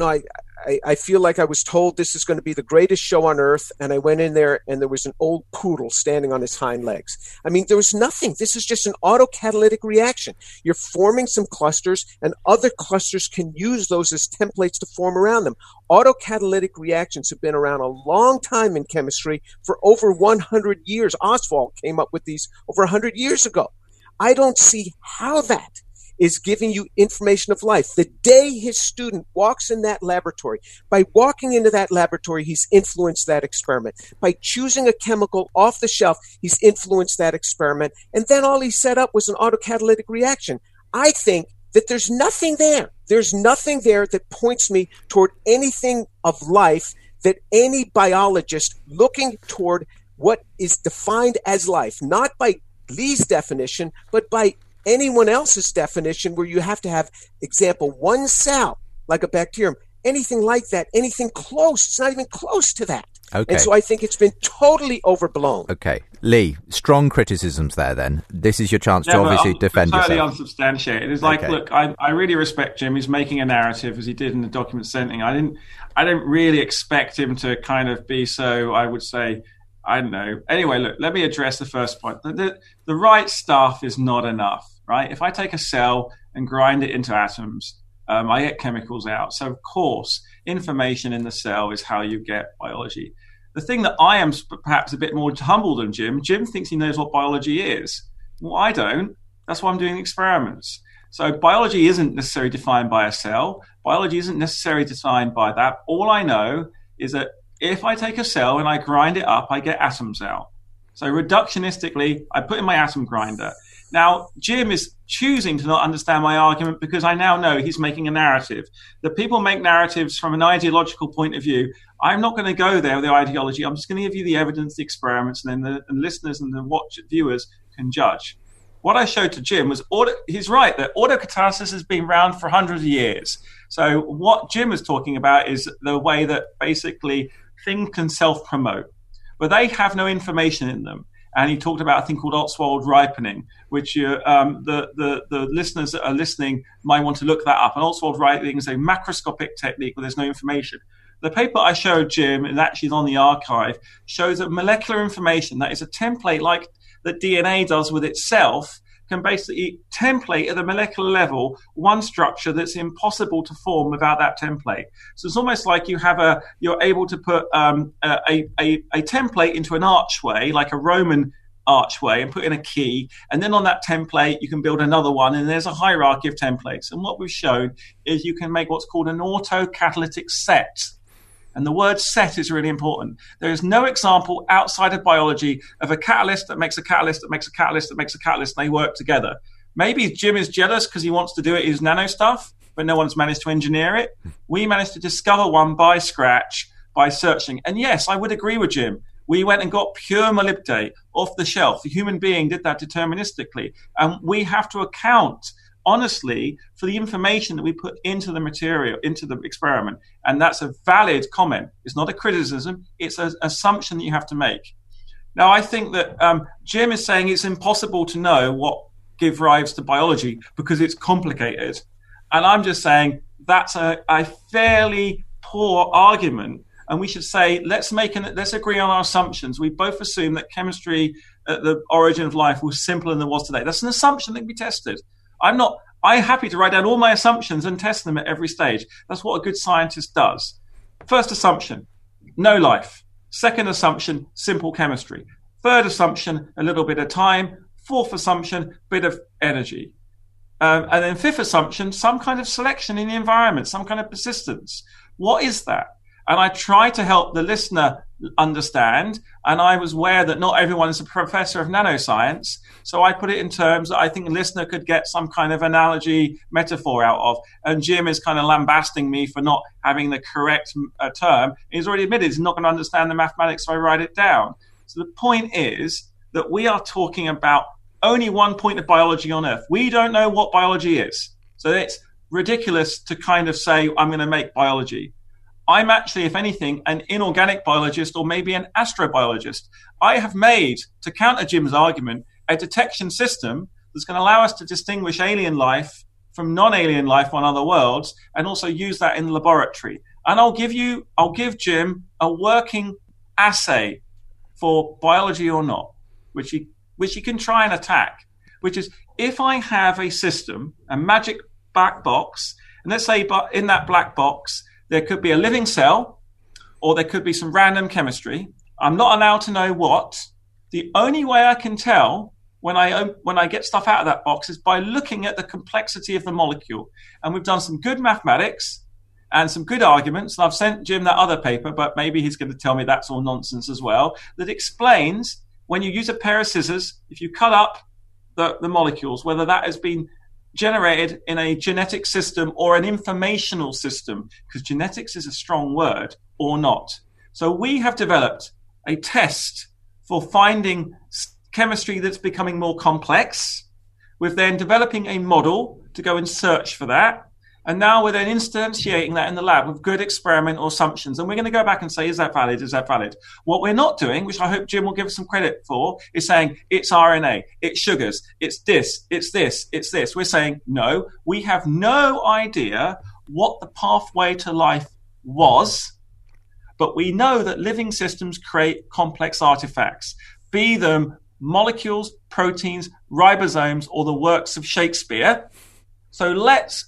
[SPEAKER 4] I feel like I was told this is going to be the greatest show on earth. And I went in there and there was an old poodle standing on his hind legs. I mean, there was nothing. This is just an autocatalytic reaction. You're forming some clusters and other clusters can use those as templates to form around them. Autocatalytic reactions have been around a long time in chemistry, for over 100 years. Ostwald came up with these over 100 years ago. I don't see how that is giving you information of life. The day his student walks in that laboratory, by walking into that laboratory, he's influenced that experiment. By choosing a chemical off the shelf, he's influenced that experiment. And then all he set up was an autocatalytic reaction. I think that there's nothing there. There's nothing there that points me toward anything of life that any biologist looking toward what is defined as life, not by Lee's definition, but by anyone else's definition, where you have to have, example, one cell, like a bacterium, anything like that, anything close. It's not even close to that.
[SPEAKER 2] Okay.
[SPEAKER 4] And so I think it's been totally overblown.
[SPEAKER 2] Okay. Lee, strong criticisms there then. This is your chance to obviously defend yourself.
[SPEAKER 5] Totally unsubstantiated. It's like, look, I really respect Jim. He's making a narrative, as he did in the document sending. I didn't really expect him to kind of be so, I would say, I don't know. Anyway, look, let me address the first point. The right stuff is not enough, right? If I take a cell and grind it into atoms, I get chemicals out. So, of course, information in the cell is how you get biology. The thing that I am perhaps a bit more humble than Jim thinks he knows what biology is. Well, I don't. That's why I'm doing experiments. So biology isn't necessarily defined by a cell. Biology isn't necessarily defined by that. All I know is that if I take a cell and I grind it up, I get atoms out. So reductionistically, I put in my atom grinder. Now, Jim is choosing to not understand my argument because I now know he's making a narrative. That people make narratives from an ideological point of view. I'm not going to go there with the ideology. I'm just going to give you the evidence, the experiments, and then the listeners and the viewers can judge. What I showed to Jim was, he's right, that autocatalysis has been around for hundreds of years. So what Jim is talking about is the way that basically things can self-promote, but they have no information in them. And he talked about a thing called Ostwald ripening, which the listeners that are listening might want to look that up. And Ostwald ripening is a macroscopic technique where there's no information. The paper I showed Jim, and actually is on the archive, shows that molecular information, that is a template like that DNA does with itself, can basically template at the molecular level one structure that's impossible to form without that template. So it's almost like you're able to put a template into an archway, like a Roman archway, and put in a key, and then on that template you can build another one, and there's a hierarchy of templates. And what we've shown is you can make what's called an autocatalytic set. And the word set is really important. There is no example outside of biology of a catalyst that makes a catalyst that makes a catalyst that makes a catalyst, and they work together. Maybe Jim is jealous because he wants to do it his nano stuff, but no one's managed to engineer it. We managed to discover one by scratch by searching. And yes, I would agree with Jim. We went and got pure molybdate off the shelf. The human being did that deterministically. And we have to account honestly for the information that we put into the material, into the experiment. And that's a valid comment. It's not a criticism. It's an assumption that you have to make. Now, I think that Jim is saying it's impossible to know what gives rise to biology because it's complicated. And I'm just saying that's a fairly poor argument. And we should say, let's agree on our assumptions. We both assume that chemistry at the origin of life was simpler than it was today. That's an assumption that can be tested. I'm happy to write down all my assumptions and test them at every stage. That's what a good scientist does. First assumption, no life. Second assumption, simple chemistry. Third assumption, a little bit of time. Fourth assumption, bit of energy. And then fifth assumption, some kind of selection in the environment, some kind of persistence. What is that? And I try to help the listener understand, and I was aware that not everyone is a professor of nanoscience, so I put it in terms that I think the listener could get some kind of analogy, metaphor out of. And Jim is kind of lambasting me for not having the correct term. He's already admitted he's not going to understand the mathematics, so I write it down. So the point is that we are talking about only one point of biology on Earth. We don't know what biology is. So it's ridiculous to kind of say, I'm going to make biology. I'm actually, if anything, an inorganic biologist or maybe an astrobiologist. I have made, to counter Jim's argument, a detection system that's going to allow us to distinguish alien life from non-alien life on other worlds and also use that in the laboratory. And I'll give Jim a working assay for biology or not, which he can try and attack, which is if I have a system, a magic black box, and let's say in that black box, there could be a living cell or there could be some random chemistry. I'm not allowed to know what. The only way I can tell when I get stuff out of that box is by looking at the complexity of the molecule. And we've done some good mathematics and some good arguments. And I've sent Jim that other paper, but maybe he's going to tell me that's all nonsense as well, that explains when you use a pair of scissors, if you cut up the molecules, whether that has been generated in a genetic system or an informational system, because genetics is a strong word, or not. So we have developed a test for finding chemistry that's becoming more complex. We're then developing a model to go and search for that. And now we're then instantiating that in the lab with good experimental assumptions. And we're going to go back and say, is that valid? Is that valid? What we're not doing, which I hope Jim will give us some credit for, is saying it's RNA, it's sugars, it's this, it's this, it's this. We're saying, no, we have no idea what the pathway to life was, but we know that living systems create complex artifacts, be them molecules, proteins, ribosomes, or the works of Shakespeare. So let's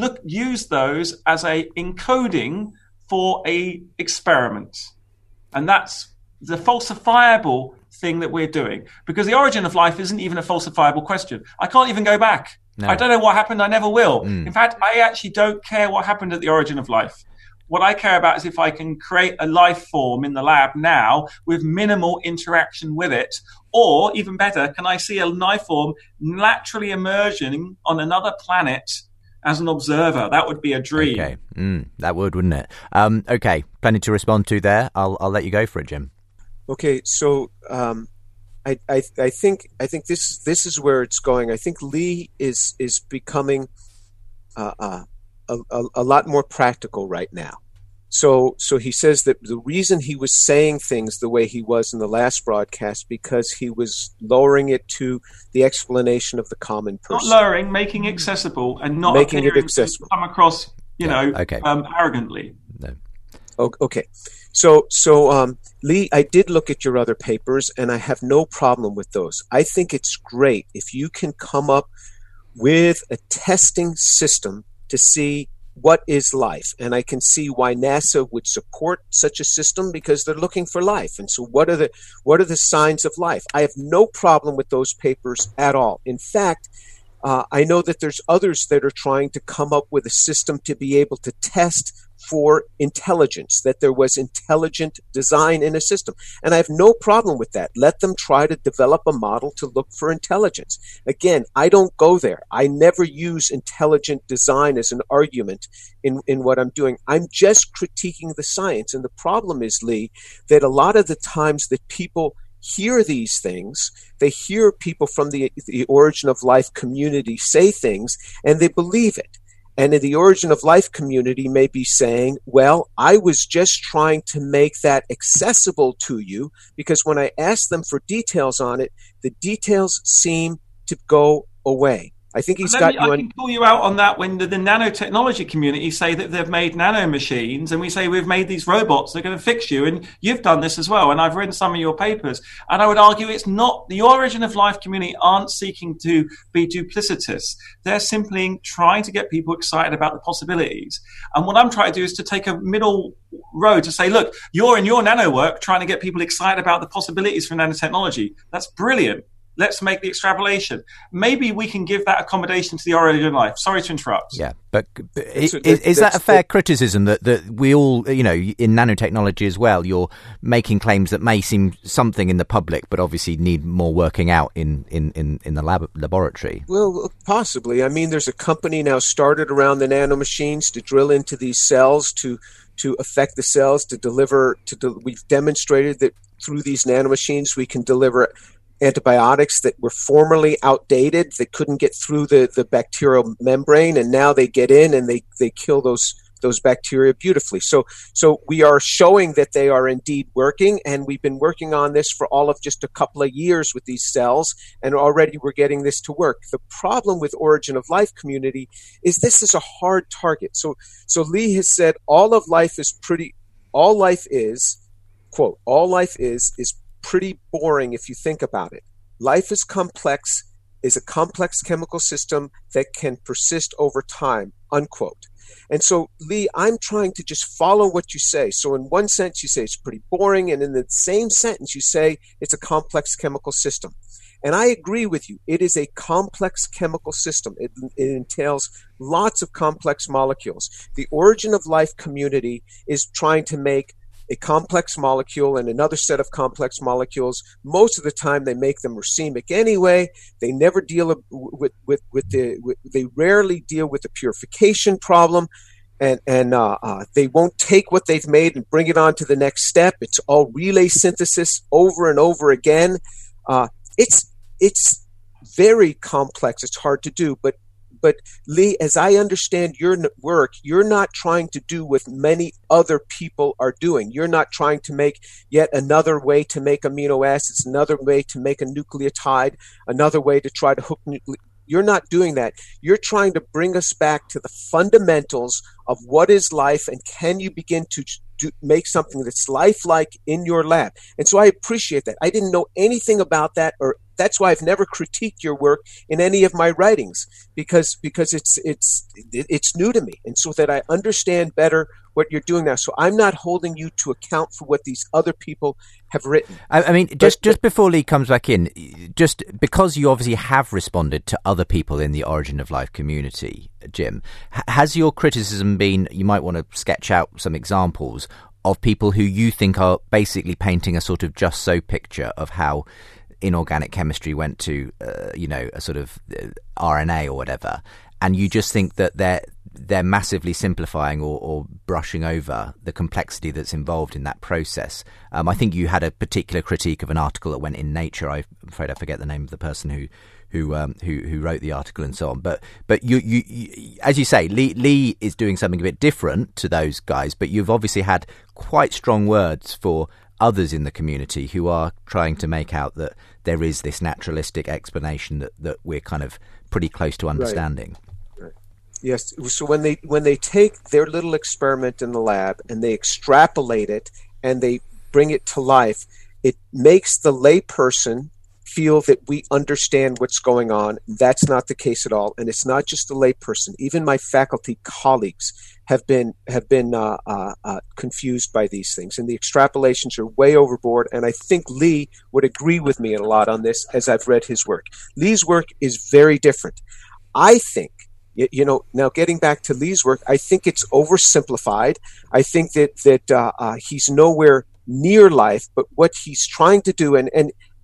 [SPEAKER 5] use those as a encoding for a experiment. And that's the falsifiable thing that we're doing, because the origin of life isn't even a falsifiable question. I can't even go back. No. I don't know what happened. I never will. In fact, I actually don't care what happened at the origin of life. What I care about is if I can create a life form in the lab now with minimal interaction with it, or even better, can I see a life form naturally emerging on another planet as an observer? That would be a dream.
[SPEAKER 2] Okay, that would, wouldn't it? Okay, plenty to respond to there. I'll let you go for it, Jim.
[SPEAKER 4] Okay, so I think this is where it's going. I think Lee is becoming a lot more practical right now. So he says that the reason he was saying things the way he was in the last broadcast because he was lowering it to the explanation of the common person.
[SPEAKER 5] Not lowering, making it accessible, and not
[SPEAKER 4] making it accessible.
[SPEAKER 5] Come across, arrogantly.
[SPEAKER 4] No. Okay. So Lee, I did look at your other papers, and I have no problem with those. I think it's great if you can come up with a testing system to see what is life. And I can see why NASA would support such a system, because they're looking for life. And so what are the signs of life? I have no problem with those papers at all. In fact, I know that there's others that are trying to come up with a system to be able to test for intelligence, that there was intelligent design in a system. And I have no problem with that. Let them try to develop a model to look for intelligence. Again, I don't go there. I never use intelligent design as an argument in what I'm doing. I'm just critiquing the science. And the problem is, Lee, that a lot of the times that people hear these things, they hear people from the Origin of Life community say things, and they believe it. And in the Origin of Life community may be saying, well, I was just trying to make that accessible to you, because when I asked them for details on it, the details seem to go away. I think he's got you on.
[SPEAKER 5] I can call you out on that when the nanotechnology community say that they've made nano machines, and we say we've made these robots that are going to fix you, and you've done this as well, and I've read some of your papers, and I would argue it's not, the Origin of Life community aren't seeking to be duplicitous. They're simply trying to get people excited about the possibilities. And what I'm trying to do is to take a middle road to say, look, you're in your nano work trying to get people excited about the possibilities for nanotechnology. That's brilliant. Let's make the extrapolation. Maybe we can give that accommodation to the Origin of Life. Sorry to interrupt.
[SPEAKER 2] Yeah, but is that a fair criticism that we all, in nanotechnology as well, you're making claims that may seem something in the public, but obviously need more working out in the laboratory? Well,
[SPEAKER 4] possibly. I mean, there's a company now started around the nanomachines to drill into these cells to affect the cells, to deliver. We've demonstrated that through these nanomachines we can deliver antibiotics that were formerly outdated, that couldn't get through the bacterial membrane, and now they get in and they kill those those bacteria beautifully. So we are showing that they are indeed working, and we've been working on this for all of just a couple of years with these cells, and already we're getting this to work. The problem with Origin of Life community is this is a hard target. So Lee has said all life is, quote, all life is pretty boring if you think about it. Life is a complex chemical system that can persist over time, unquote. And so, Lee, I'm trying to just follow what you say. So in one sentence, you say it's pretty boring, and in the same sentence, you say it's a complex chemical system. And I agree with you. It is a complex chemical system. It entails lots of complex molecules. The Origin of Life community is trying to make a complex molecule and another set of complex molecules. Most of the time, they make them racemic anyway. They never deal they rarely deal with the purification problem, and they won't take what they've made and bring it on to the next step. It's all relay synthesis over and over again. It's very complex. It's hard to do, but Lee, as I understand your work, you're not trying to do what many other people are doing. You're not trying to make yet another way to make amino acids, another way to make a nucleotide, another way to try to hook You're not doing that. You're trying to bring us back to the fundamentals of what is life, and can you begin to make something that's lifelike in your lab. And so I appreciate that. I didn't know anything about that, or that's why I've never critiqued your work in any of my writings, because it's new to me, and so that I understand better what you're doing now. So I'm not holding you to account for what these other people have written.
[SPEAKER 2] I mean, just before Lee comes back in, just because you obviously have responded to other people in the Origin of Life community, Jim, has your criticism been, you might want to sketch out some examples of people who you think are basically painting a sort of just so picture of how inorganic chemistry went to, a sort of RNA or whatever, and you just think that they're massively simplifying or brushing over the complexity that's involved in that process. I think you had a particular critique of an article that went in Nature. I'm afraid I forget the name of the person who wrote the article and so on. But you as you say, Lee is doing something a bit different to those guys. But you've obviously had quite strong words for others in the community who are trying to make out that there is this naturalistic explanation that we're kind of pretty close to understanding.
[SPEAKER 4] Right. Yes. So when they take their little experiment in the lab and they extrapolate it and they bring it to life, it makes the layperson feel that we understand what's going on. That's not the case at all. And it's not just the layperson. Even my faculty colleagues have been confused by these things. And the extrapolations are way overboard. And I think Lee would agree with me a lot on this as I've read his work. Lee's work is very different. I think, now getting back to Lee's work, I think it's oversimplified. I think that he's nowhere near life, but what he's trying to do, and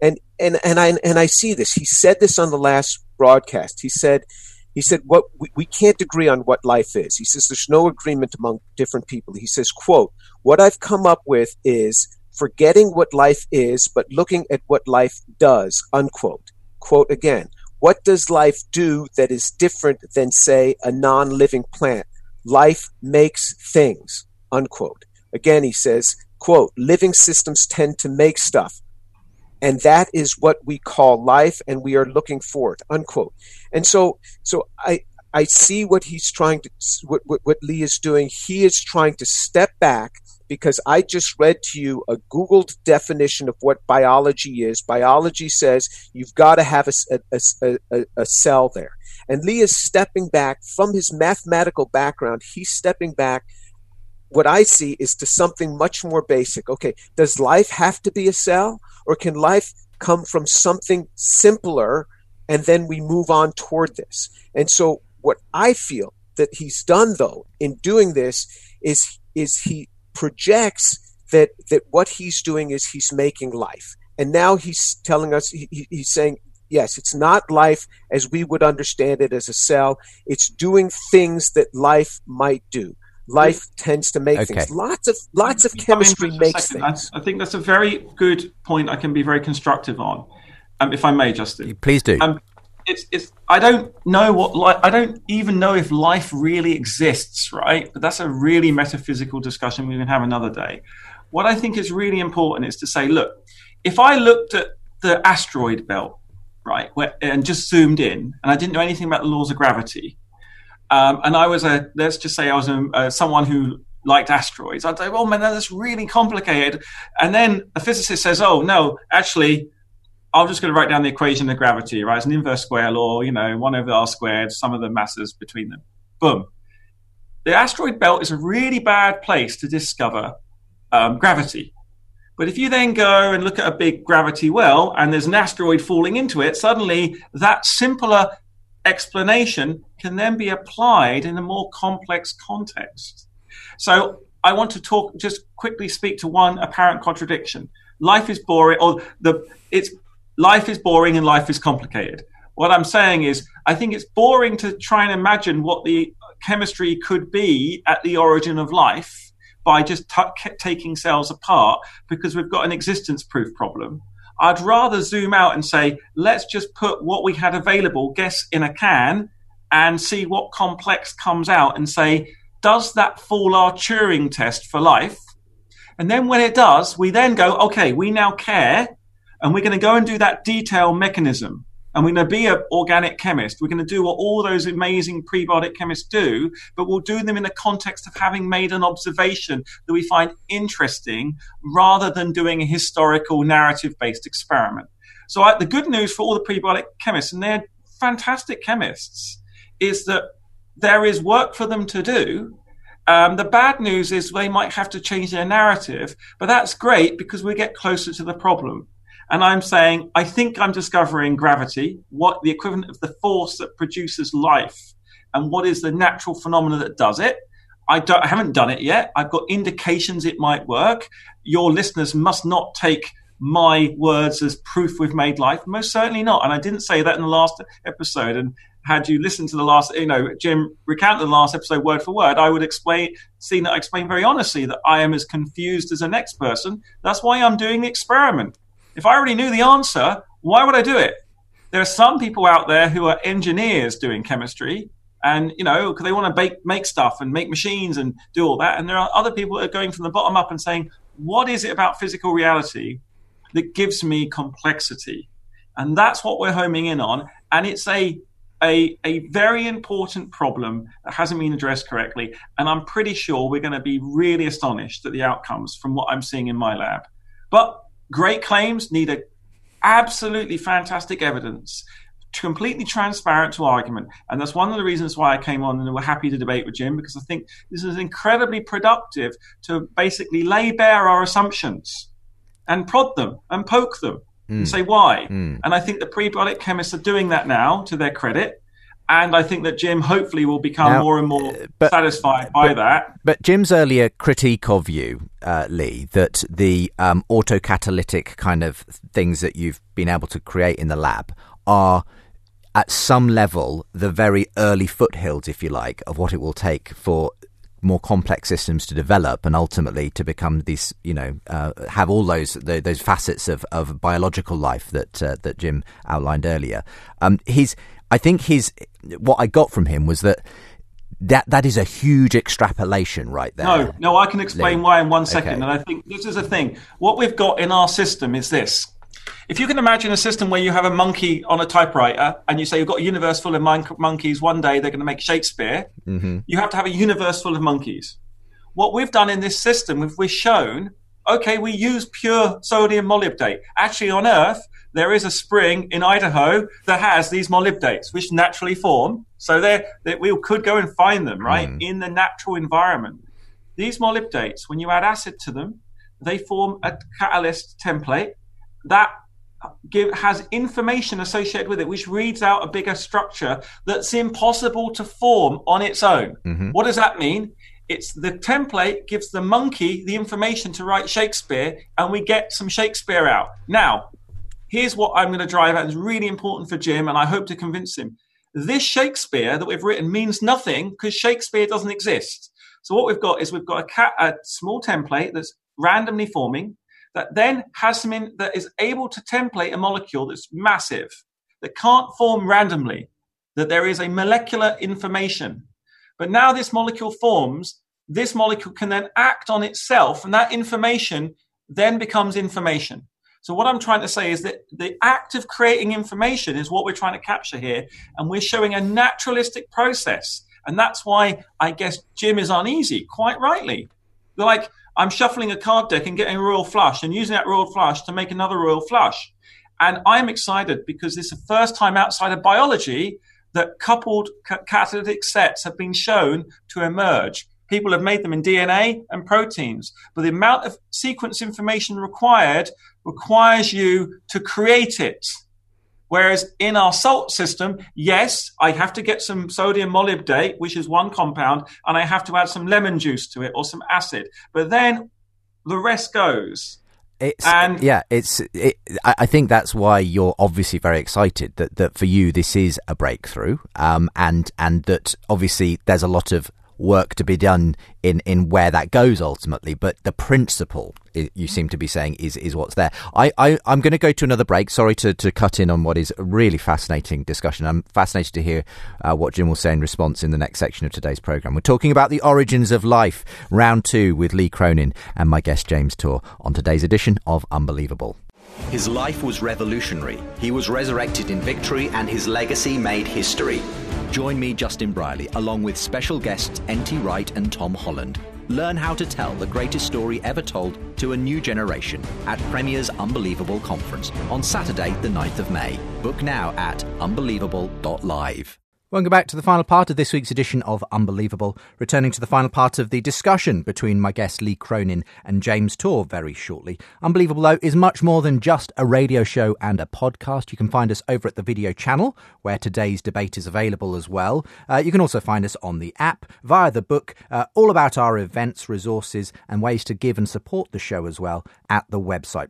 [SPEAKER 4] I see this. He said this on the last broadcast. He said what we can't agree on what life is. He says there's no agreement among different people. He says, quote, what I've come up with is forgetting what life is, but looking at what life does, unquote. Quote again, what does life do that is different than, say, a non-living plant? Life makes things, unquote. Again, he says, quote, living systems tend to make stuff. And that is what we call life, and we are looking for it, unquote. And so I see what he's trying to, what Lee is doing. He is trying to step back, because I just read to you a Googled definition of what biology is. Biology says you've got to have a cell there. And Lee is stepping back from his mathematical background. He's stepping back. What I see is to something much more basic. Okay, does life have to be a cell, or can life come from something simpler and then we move on toward this? And so what I feel that he's done, though, in doing this is he projects that what he's doing is he's making life. And now he's telling us, he's saying, yes, it's not life as we would understand it as a cell. It's doing things that life might do. Life tends to make things. Lots of chemistry makes things.
[SPEAKER 5] I think that's a very good point I can be very constructive on, if I may, Justin.
[SPEAKER 2] Please do.
[SPEAKER 5] I don't know I don't even know if life really exists, right? But that's a really metaphysical discussion we can have another day. What I think is really important is to say, look, if I looked at the asteroid belt, right, and just zoomed in, and I didn't know anything about the laws of gravity, and I was let's just say I was someone who liked asteroids, I'd say, well, man, that's really complicated. And then a physicist says, oh, no, actually, I'm just going to write down the equation of gravity, right? It's an inverse square law, 1 over r squared, sum of the masses between them. Boom. The asteroid belt is a really bad place to discover gravity. But if you then go and look at a big gravity well, and there's an asteroid falling into it, suddenly that simpler explanation can then be applied in a more complex context. So I want to just quickly speak to one apparent contradiction. Life is boring, life is boring and life is complicated. What I'm saying is, I think it's boring to try and imagine what the chemistry could be at the origin of life by just taking cells apart, because we've got an existence proof problem. I'd rather zoom out and say, let's just put what we had available, guess, in a can, and see what complex comes out, and say, does that fool our Turing test for life? And then when it does, we then go, okay, we now care, and we're going to go and do that detailed mechanism. And we're going to be an organic chemist. We're going to do what all those amazing prebiotic chemists do, but we'll do them in the context of having made an observation that we find interesting, rather than doing a historical narrative-based experiment. So the good news for all the prebiotic chemists, and they're fantastic chemists, is that there is work for them to do. The bad news is they might have to change their narrative, but that's great because we get closer to the problem. And I'm saying, I think I'm discovering gravity, what the equivalent of the force that produces life, and what is the natural phenomena that does it. I haven't done it yet. I've got indications it might work. Your listeners must not take my words as proof we've made life. Most certainly not. And I didn't say that in the last episode. And had you listened to the last, Jim recounted the last episode word for word, I would explain very honestly that I am as confused as the next person. That's why I'm doing the experiment. If I already knew the answer, why would I do it? There are some people out there who are engineers doing chemistry, and, because they want to make stuff and make machines and do all that. And there are other people that are going from the bottom up and saying, what is it about physical reality that gives me complexity? And that's what we're homing in on. And it's a very important problem that hasn't been addressed correctly. And I'm pretty sure we're going to be really astonished at the outcomes from what I'm seeing in my lab. But great claims need absolutely fantastic evidence, completely transparent to argument. And that's one of the reasons why I came on and we're happy to debate with Jim, because I think this is incredibly productive to basically lay bare our assumptions and prod them and poke them and say why. And I think the prebiotic chemists are doing that now, to their credit. And I think that Jim hopefully will become more and more satisfied by that.
[SPEAKER 2] But Jim's earlier critique of you, Lee, that the autocatalytic kind of things that you've been able to create in the lab are at some level the very early foothills, if you like, of what it will take for more complex systems to develop and ultimately to become these, have all those facets of biological life that Jim outlined earlier. I think what I got from him was that is a huge extrapolation right there.
[SPEAKER 5] No, I can explain why in 1 second. Okay. And I think this is the thing. What we've got in our system is this. If you can imagine a system where you have a monkey on a typewriter and you say you've got a universe full of monkeys, one day they're going to make Shakespeare, you have to have a universe full of monkeys. What we've done in this system, we've shown, okay, we use pure sodium molybdate. Actually, on Earth, there is a spring in Idaho that has these molybdates, which naturally form. So we could go and find them, right, in the natural environment. These molybdates, when you add acid to them, they form a catalyst template that has information associated with it, which reads out a bigger structure that's impossible to form on its own. What does that mean? It's the template gives the monkey the information to write Shakespeare, and we get some Shakespeare out. Now, here's what I'm going to drive at. It's really important for Jim, and I hope to convince him. This Shakespeare that we've written means nothing because Shakespeare doesn't exist. So what we've got is a small template that's randomly forming, that then has that is able to template a molecule that's massive. that can't form randomly, that there is a molecular information. But now this molecule forms, this molecule can then act on itself, and that information then becomes information. So what I'm trying to say is that the act of creating information is what we're trying to capture here, and we're showing a naturalistic process. And that's why I guess Jim is uneasy, quite rightly. Like, I'm shuffling a card deck and getting a royal flush and using that royal flush to make another royal flush. And I'm excited because this is the first time outside of biology that coupled catalytic sets have been shown to emerge. People have made them in DNA and proteins, but the amount of sequence information requires you to create it. Whereas in our salt system, yes, I have to get some sodium molybdate, which is one compound, and I have to add some lemon juice to it or some acid. But then the rest goes.
[SPEAKER 2] I think that's why you're obviously very excited that for you this is a breakthrough, and that obviously there's a lot of work to be done in where that goes ultimately, but the principle you seem to be saying is what's there. I'm going to go to another break. Sorry to cut in on what is a really fascinating discussion. I'm fascinated to hear what Jim will say in response in the next section of today's programme. We're talking about the origins of life, round 2 with Lee Cronin and my guest James Tour on today's edition of Unbelievable.
[SPEAKER 6] His life was revolutionary. He was resurrected in victory, and his legacy made history. Join me, Justin Briley, along with special guests N.T. Wright and Tom Holland. Learn how to tell the greatest story ever told to a new generation at Premier's Unbelievable Conference on Saturday, the 9th of May. Book now at unbelievable.live.
[SPEAKER 2] Welcome back to the final part of this week's edition of Unbelievable, returning to the final part of the discussion between my guest Lee Cronin and James Tour very shortly. Unbelievable, though, is much more than just a radio show and a podcast. You can find us over at the video channel, where today's debate is available as well. You can also find us on the app, via the book, all about our events, resources and ways to give and support the show as well at the website,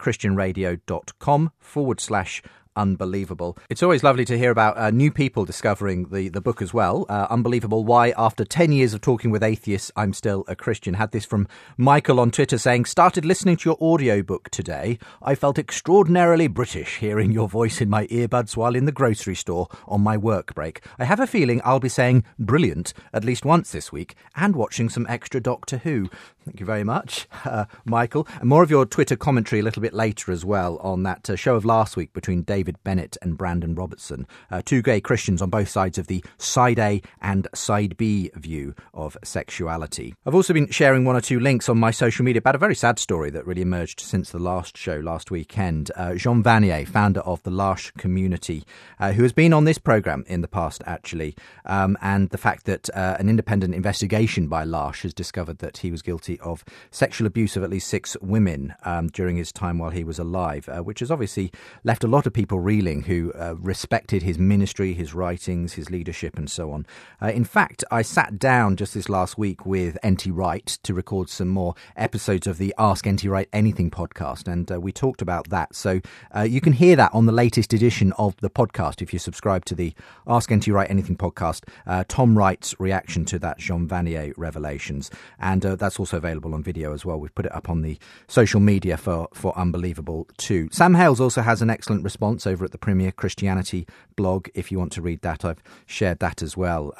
[SPEAKER 2] premierchristianradio.com/Unbelievable. It's always lovely to hear about new people discovering the book as well. Unbelievable, why after 10 years of talking with atheists, I'm still a Christian. Had this from Michael on Twitter saying, started listening to your audiobook today. I felt extraordinarily British hearing your voice in my earbuds while in the grocery store on my work break. I have a feeling I'll be saying brilliant at least once this week and watching some extra Doctor Who. Thank you very much, Michael. And more of your Twitter commentary a little bit later as well on that show of last week between David Bennett and Brandon Robertson, two gay Christians on both sides of the side A and side B view of sexuality. I've also been sharing one or two links on my social media about a very sad story that really emerged since the last show last weekend. Jean Vanier, founder of the L'Arche community, who has been on this programme in the past actually, and the fact that an independent investigation by L'Arche has discovered that he was guilty of sexual abuse of at least 6 women during his time while he was alive, which has obviously left a lot of people reeling who respected his ministry, his writings, his leadership and so on. In fact, I sat down just this last week with N.T. Wright to record some more episodes of the Ask N.T. Wright Anything podcast, and we talked about that. So you can hear that on the latest edition of the podcast if you subscribe to the Ask N.T. Wright Anything podcast, Tom Wright's reaction to that Jean Vanier revelations. And that's also available on video as well. We've put it up on the social media for Unbelievable too. Sam Hales also has an excellent response over at the Premier Christianity blog. If you want to read that, I've shared that as well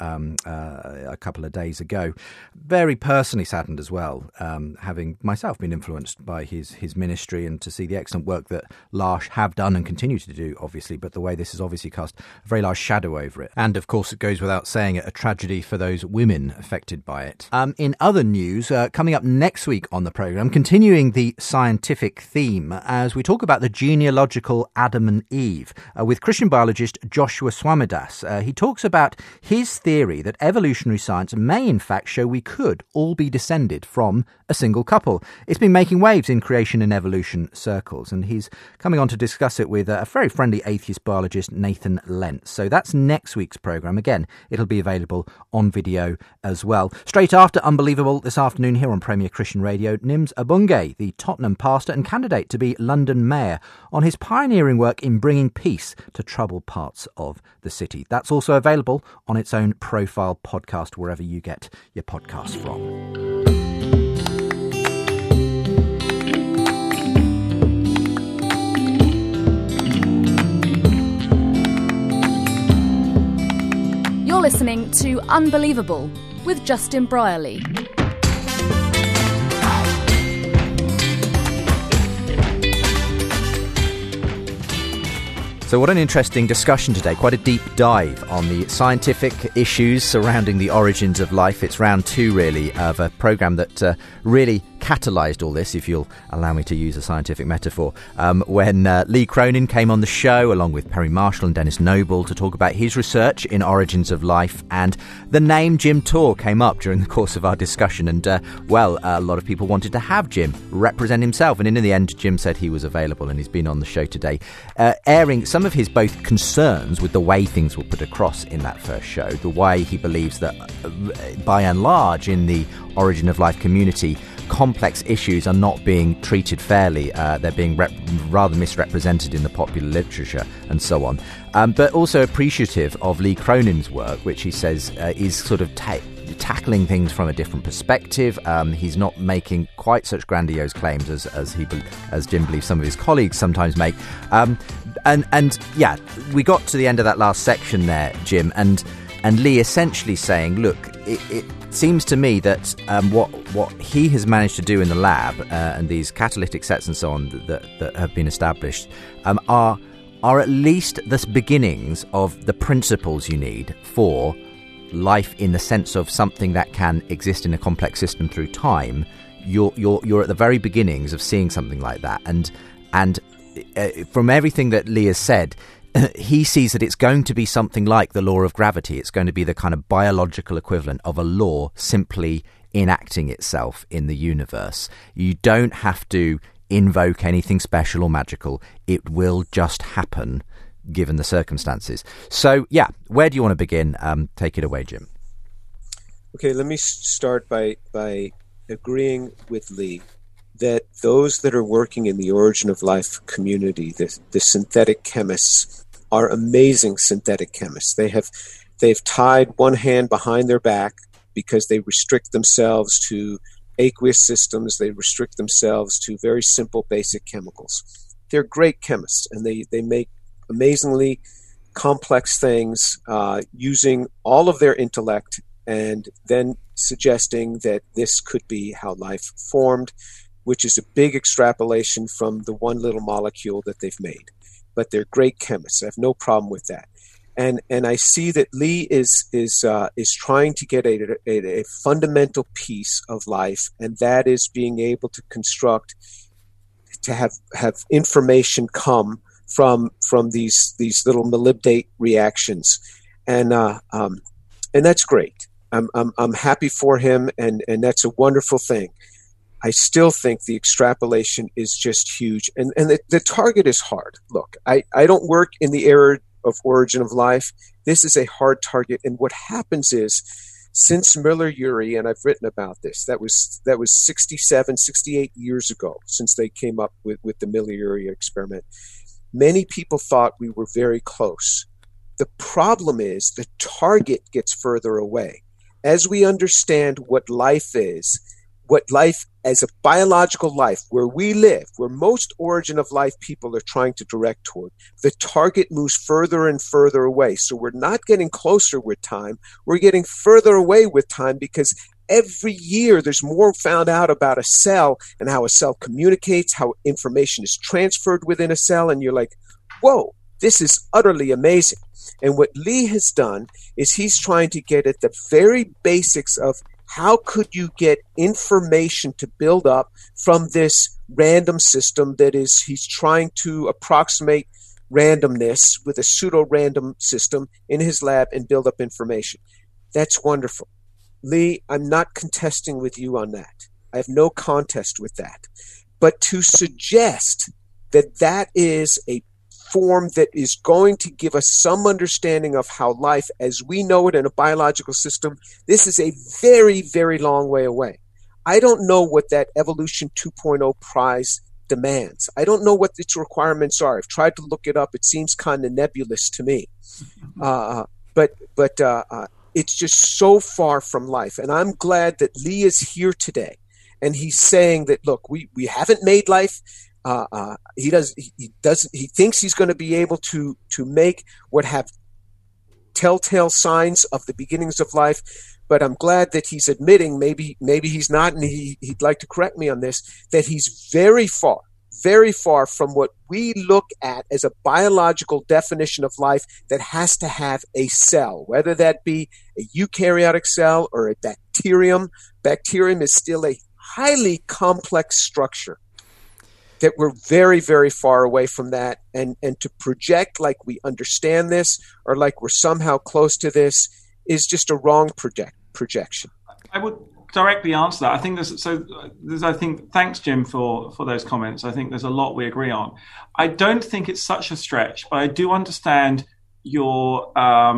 [SPEAKER 2] a couple of days ago. Very personally saddened as well, having myself been influenced by his ministry and to see the excellent work that L'Arche have done and continue to do, obviously, but the way this has obviously cast a very large shadow over it. And of course, it goes without saying, a tragedy for those women affected by it. In other news, coming up next week on the programme, continuing the scientific theme as we talk about the genealogical Adam and Eve with Christian biologist Joshua Swamidass. He talks about his theory that evolutionary science may in fact show we could all be descended from a single couple. It's been making waves in creation and evolution circles, and he's coming on to discuss it with a very friendly atheist biologist, Nathan Lentz. So that's next week's programme. Again, it'll be available on video as well. Straight after Unbelievable this afternoon here on Premier Christian Radio, Nims Abunge, the Tottenham pastor and candidate to be London mayor, on his pioneering work in bringing peace to troubled parts of the city. That's also available on its own profile podcast, wherever you get your podcasts from.
[SPEAKER 3] listening to Unbelievable with Justin Brierley.
[SPEAKER 2] So what an interesting discussion today, quite a deep dive on the scientific issues surrounding the origins of life. It's round 2, really, of a programme that really catalysed all this, if you'll allow me to use a scientific metaphor, when Lee Cronin came on the show along with Perry Marshall and Dennis Noble to talk about his research in origins of life, and the name Jim Torr came up during the course of our discussion, and a lot of people wanted to have Jim represent himself, and in the end Jim said he was available, and he's been on the show today, airing some of his both concerns with the way things were put across in that first show, the way he believes that by and large in the origin of life community, complex issues are not being treated fairly. They're being rather misrepresented in the popular literature and so on. But also appreciative of Lee Cronin's work, which he says is sort of tackling things from a different perspective. He's not making quite such grandiose claims as Jim believes some of his colleagues sometimes make. And yeah, we got to the end of that last section there, Jim, and Lee essentially saying, look, it seems to me that what he has managed to do in the lab and these catalytic sets and so on that have been established are at least the beginnings of the principles you need for life in the sense of something that can exist in a complex system through time. You're at the very beginnings of seeing something like that, and from everything that Lee has said, he sees that it's going to be something like the law of gravity. It's going to be the kind of biological equivalent of a law simply enacting itself in the universe. You don't have to invoke anything special or magical. It will just happen given the circumstances. So, yeah, where do you want to begin? Take it away, Jim.
[SPEAKER 4] Okay, let me start by agreeing with Lee that those that are working in the origin of life community, the synthetic chemists, are amazing synthetic chemists. They've tied one hand behind their back because they restrict themselves to aqueous systems. They restrict themselves to very simple, basic chemicals. They're great chemists, and they make amazingly complex things using all of their intellect and then suggesting that this could be how life formed, which is a big extrapolation from the one little molecule that they've made. But they're great chemists. I have no problem with that. And I see that Lee is trying to get a fundamental piece of life, and that is being able to construct, to have information come from these little molybdate reactions, and that's great. I'm happy for him, and that's a wonderful thing. I still think the extrapolation is just huge. And the target is hard. Look, I don't work in the area of origin of life. This is a hard target. And what happens is, since Miller-Urey, and I've written about this, that was 67, 68 years ago, since they came up with the Miller-Urey experiment, many people thought we were very close. The problem is the target gets further away. As we understand what life is, what life as a biological life, where we live, where most origin of life people are trying to direct toward, the target moves further and further away. So we're not getting closer with time. We're getting further away with time because every year there's more found out about a cell and how a cell communicates, how information is transferred within a cell. And you're like, whoa, this is utterly amazing. And what Lee has done is he's trying to get at the very basics of how could you get information to build up from this random system that is, he's trying to approximate randomness with a pseudo-random system in his lab and build up information. That's wonderful. Lee, I'm not contesting with you on that. I have no contest with that. But to suggest that that is a form that is going to give us some understanding of how life as we know it in a biological system, this is a very, very long way away. I don't know what that Evolution 2.0 prize demands. I don't know what its requirements are. I've tried to look it up. It seems kind of nebulous to me. But it's just so far from life. And I'm glad that Lee is here today. And he's saying that, look, we haven't made life. He thinks he's going to be able to make what have telltale signs of the beginnings of life. But I'm glad that he's admitting, maybe he's not, and he'd like to correct me on this, that he's very far from what we look at as a biological definition of life that has to have a cell, whether that be a eukaryotic cell or a bacterium. Bacterium is still a highly complex structure that we're very, very far away from that. And to project like we understand this or like we're somehow close to this is just a wrong projection.
[SPEAKER 5] I would directly answer that. I think thanks, Jim, for those comments. I think there's a lot we agree on. I don't think it's such a stretch, but I do understand your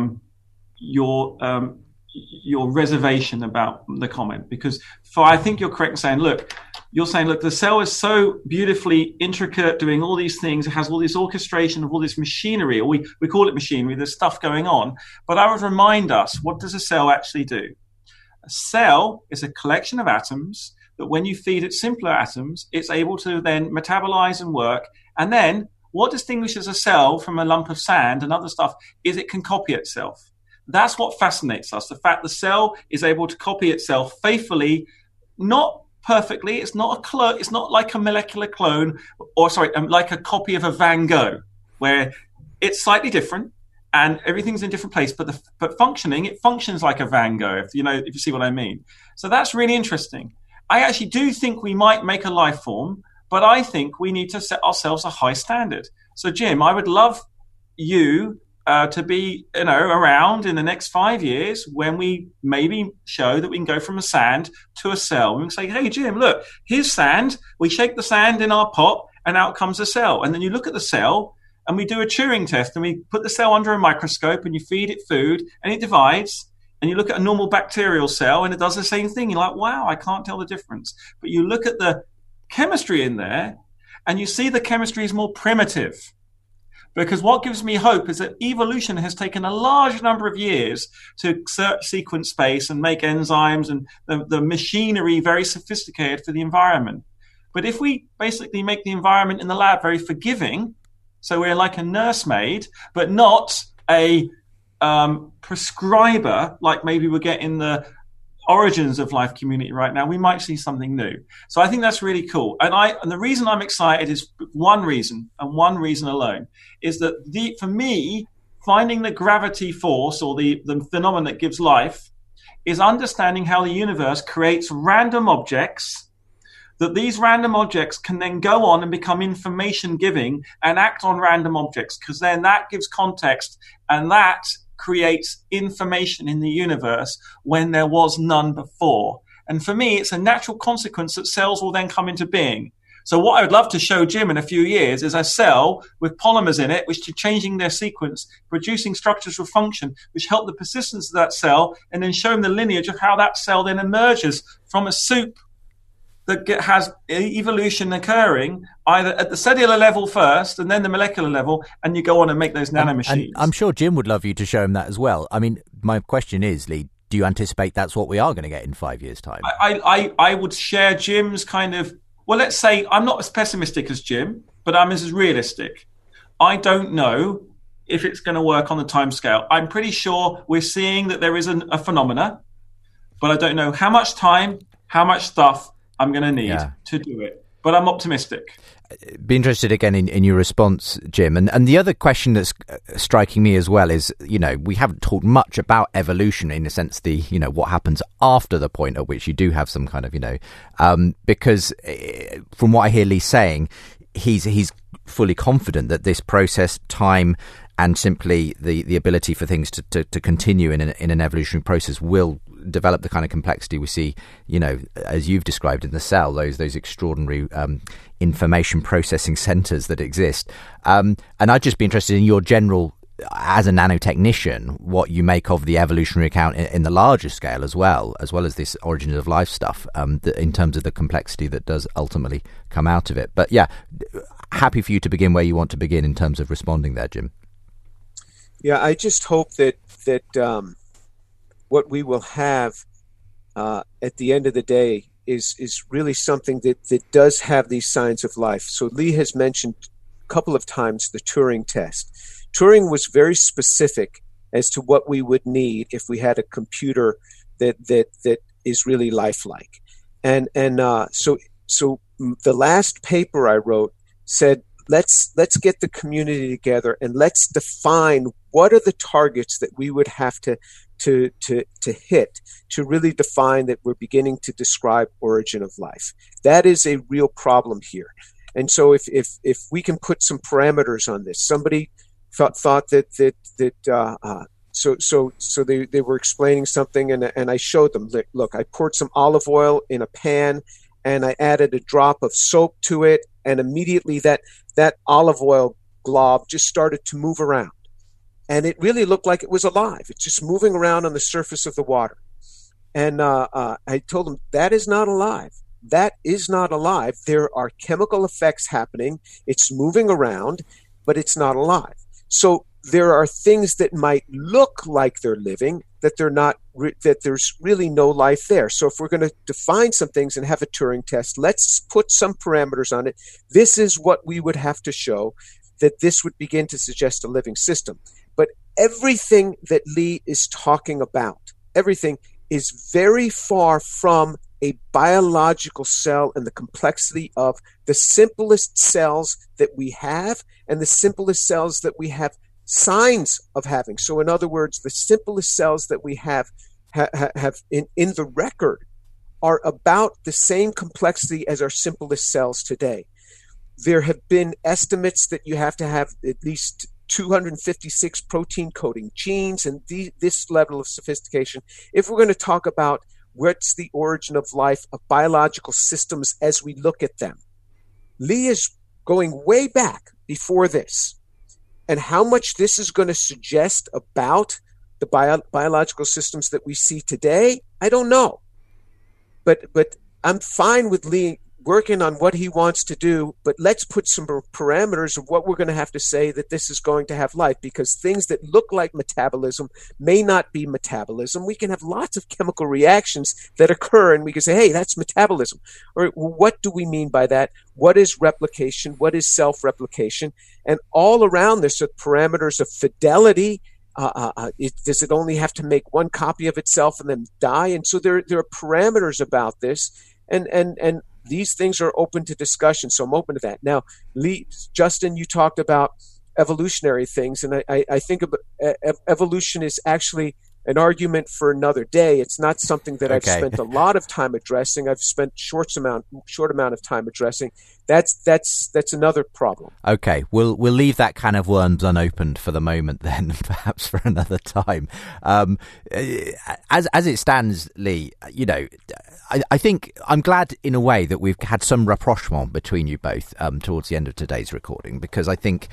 [SPEAKER 5] reservation about the comment, because I think you're correct in saying, look, the cell is so beautifully intricate, doing all these things. It has all this orchestration of all this machinery, or we call it machinery. There's stuff going on. But I would remind us, what does a cell actually do? A cell is a collection of atoms that when you feed it simpler atoms, it's able to then metabolize and work. And then what distinguishes a cell from a lump of sand and other stuff is it can copy itself. That's what fascinates us, the fact the cell is able to copy itself faithfully, not perfectly. It's not it's not like a molecular clone, like a copy of a Van Gogh, where it's slightly different. And everything's in a different place, but it functions like a Van Gogh, if you see what I mean. So that's really interesting. I actually do think we might make a life form, but I think we need to set ourselves a high standard. So, Jim, I would love you to be around in the next 5 years when we maybe show that we can go from a sand to a cell. We can say, hey, Jim, look, here's sand. We shake the sand in our pot, and out comes a cell. And then you look at the cell, and we do a Turing test, and we put the cell under a microscope, and you feed it food, and it divides. And you look at a normal bacterial cell, and it does the same thing. You're like, wow, I can't tell the difference. But you look at the chemistry in there, and you see the chemistry is more primitive. Because what gives me hope is that evolution has taken a large number of years to sequence space and make enzymes and the machinery very sophisticated for the environment. But if we basically make the environment in the lab very forgiving, so we're like a nursemaid, but not a prescriber, like maybe we get in the origins of life community right now, we might see something new. So I think that's really cool. And the reason I'm excited is one reason, and one reason alone, is that for me, finding the gravity force or the phenomenon that gives life is understanding how the universe creates random objects, that these random objects can then go on and become information giving and act on random objects, because then that gives context and that creates information in the universe when there was none before. And for me, it's a natural consequence that cells will then come into being. So what I would love to show Jim in a few years is a cell with polymers in it, which are changing their sequence, producing structures of function, which help the persistence of that cell, and then show him the lineage of how that cell then emerges from a soup that has evolution occurring either at the cellular level first and then the molecular level, and you go on and make those nanomachines.
[SPEAKER 2] And I'm sure Jim would love you to show him that as well. I mean, my question is, Lee, do you anticipate that's what we are going to get in 5 years' time?
[SPEAKER 5] I would share Jim's kind of, well, let's say I'm not as pessimistic as Jim, but I'm as realistic. I don't know if it's going to work on the timescale. I'm pretty sure we're seeing that there is a phenomena, but I don't know how much time, how much stuff I'm going to need to do it. But I'm optimistic.
[SPEAKER 2] Be interested again in your response, Jim. And the other question that's striking me as well is, we haven't talked much about evolution in a sense, what happens after the point at which you do have some kind of, because from what I hear Lee saying, he's fully confident that this process, time, and simply the ability for things to continue in an evolutionary process will develop the kind of complexity we see, as you've described in the cell, those extraordinary information processing centers that exist. And I'd just be interested in your general, as a nanotechnician, what you make of the evolutionary account in the larger scale as well as this origins of life stuff, in terms of the complexity that does ultimately come out of it. But yeah, happy for you to begin where you want to begin in terms of responding there, Jim.
[SPEAKER 4] Yeah, I just hope that what we will have at the end of the day is really something that does have these signs of life. So Lee has mentioned a couple of times the Turing test. Turing was very specific as to what we would need if we had a computer that is really lifelike. And so the last paper I wrote said, let's get the community together and let's define what are the targets that we would have to hit to really define that we're beginning to describe origin of life. That is a real problem here. And so if we can put some parameters on this, somebody thought that so they were explaining something and I showed them, look, I poured some olive oil in a pan and I added a drop of soap to it, and immediately that olive oil glob just started to move around. And it really looked like it was alive. It's just moving around on the surface of the water. And I told them, that is not alive. That is not alive. There are chemical effects happening. It's moving around, but it's not alive. So there are things that might look like they're living, that they're not, that there's really no life there. So if we're going to define some things and have a Turing test, let's put some parameters on it. This is what we would have to show, that this would begin to suggest a living system. But everything that Lee is talking about, everything is very far from a biological cell and the complexity of the simplest cells that we have and the simplest cells that we have signs of having. So in other words, the simplest cells that we have in the record are about the same complexity as our simplest cells today. There have been estimates that you have to have at least 256 protein coding genes and this level of sophistication. If we're going to talk about what's the origin of life, of biological systems as we look at them, Lee is going way back before this. And how much this is going to suggest about the biological systems that we see today, I don't know. But I'm fine with Lee working on what he wants to do, but let's put some parameters of what we're going to have to say that this is going to have life, because things that look like metabolism may not be metabolism. We can have lots of chemical reactions that occur and we can say, hey, that's metabolism. Or what do we mean by that? What is replication? What is self-replication? And all around this are parameters of fidelity. Does it only have to make one copy of itself and then die? And so there are parameters about this, and these things are open to discussion, so I'm open to that. Now, Lee, Justin, you talked about evolutionary things, and I think evolution is actually an argument for another day. It's not something that I've spent a lot of time addressing. I've spent short amount of time addressing. That's another problem.
[SPEAKER 2] Okay, we'll leave that can of worms unopened for the moment, then perhaps for another time. As it stands, Lee, you know, I think I'm glad in a way that we've had some rapprochement between you both towards the end of today's recording, because I think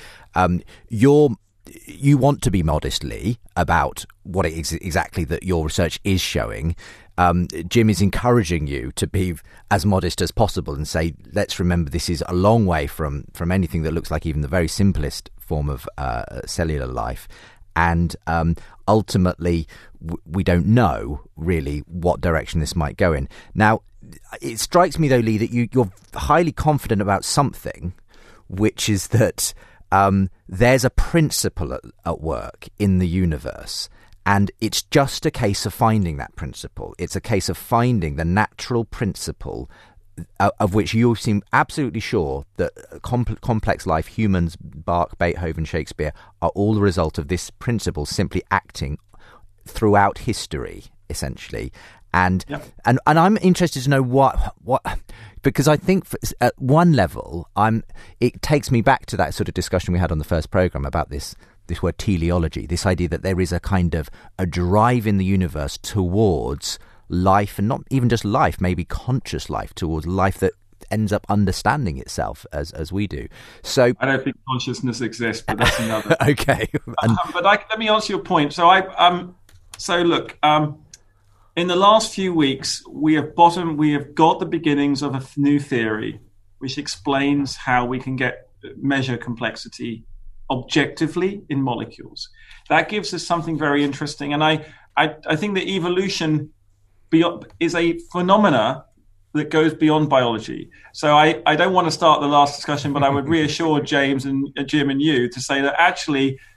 [SPEAKER 2] you want to be modest, Lee, about what it is exactly that your research is showing. Jim is encouraging you to be as modest as possible and say, let's remember this is a long way from anything that looks like even the very simplest form of cellular life. And ultimately, we don't know really what direction this might go in. Now, it strikes me, though, Lee, that you're highly confident about something, which is that there's a principle at work in the universe, and it's just a case of finding that principle. It's a case of finding the natural principle of which you seem absolutely sure that complex life, humans, Bach, Beethoven, Shakespeare, are all the result of this principle simply acting throughout history, essentially. And I'm interested to know what because I think at one level it takes me back to that sort of discussion we had on the first program about this word teleology, this idea that there is a kind of a drive in the universe towards life, and not even just life, maybe conscious life, towards life that ends up understanding itself as we do. So
[SPEAKER 5] I don't think consciousness exists, but that's another.
[SPEAKER 2] Okay.
[SPEAKER 5] But let me answer your point. So look. In the last few weeks, we have got the beginnings of a new theory, which explains how we can measure complexity objectively in molecules. That gives us something very interesting, and I think that evolution is a phenomena that goes beyond biology. So I don't want to start the last discussion, but I would reassure James and Jim and you to say that actually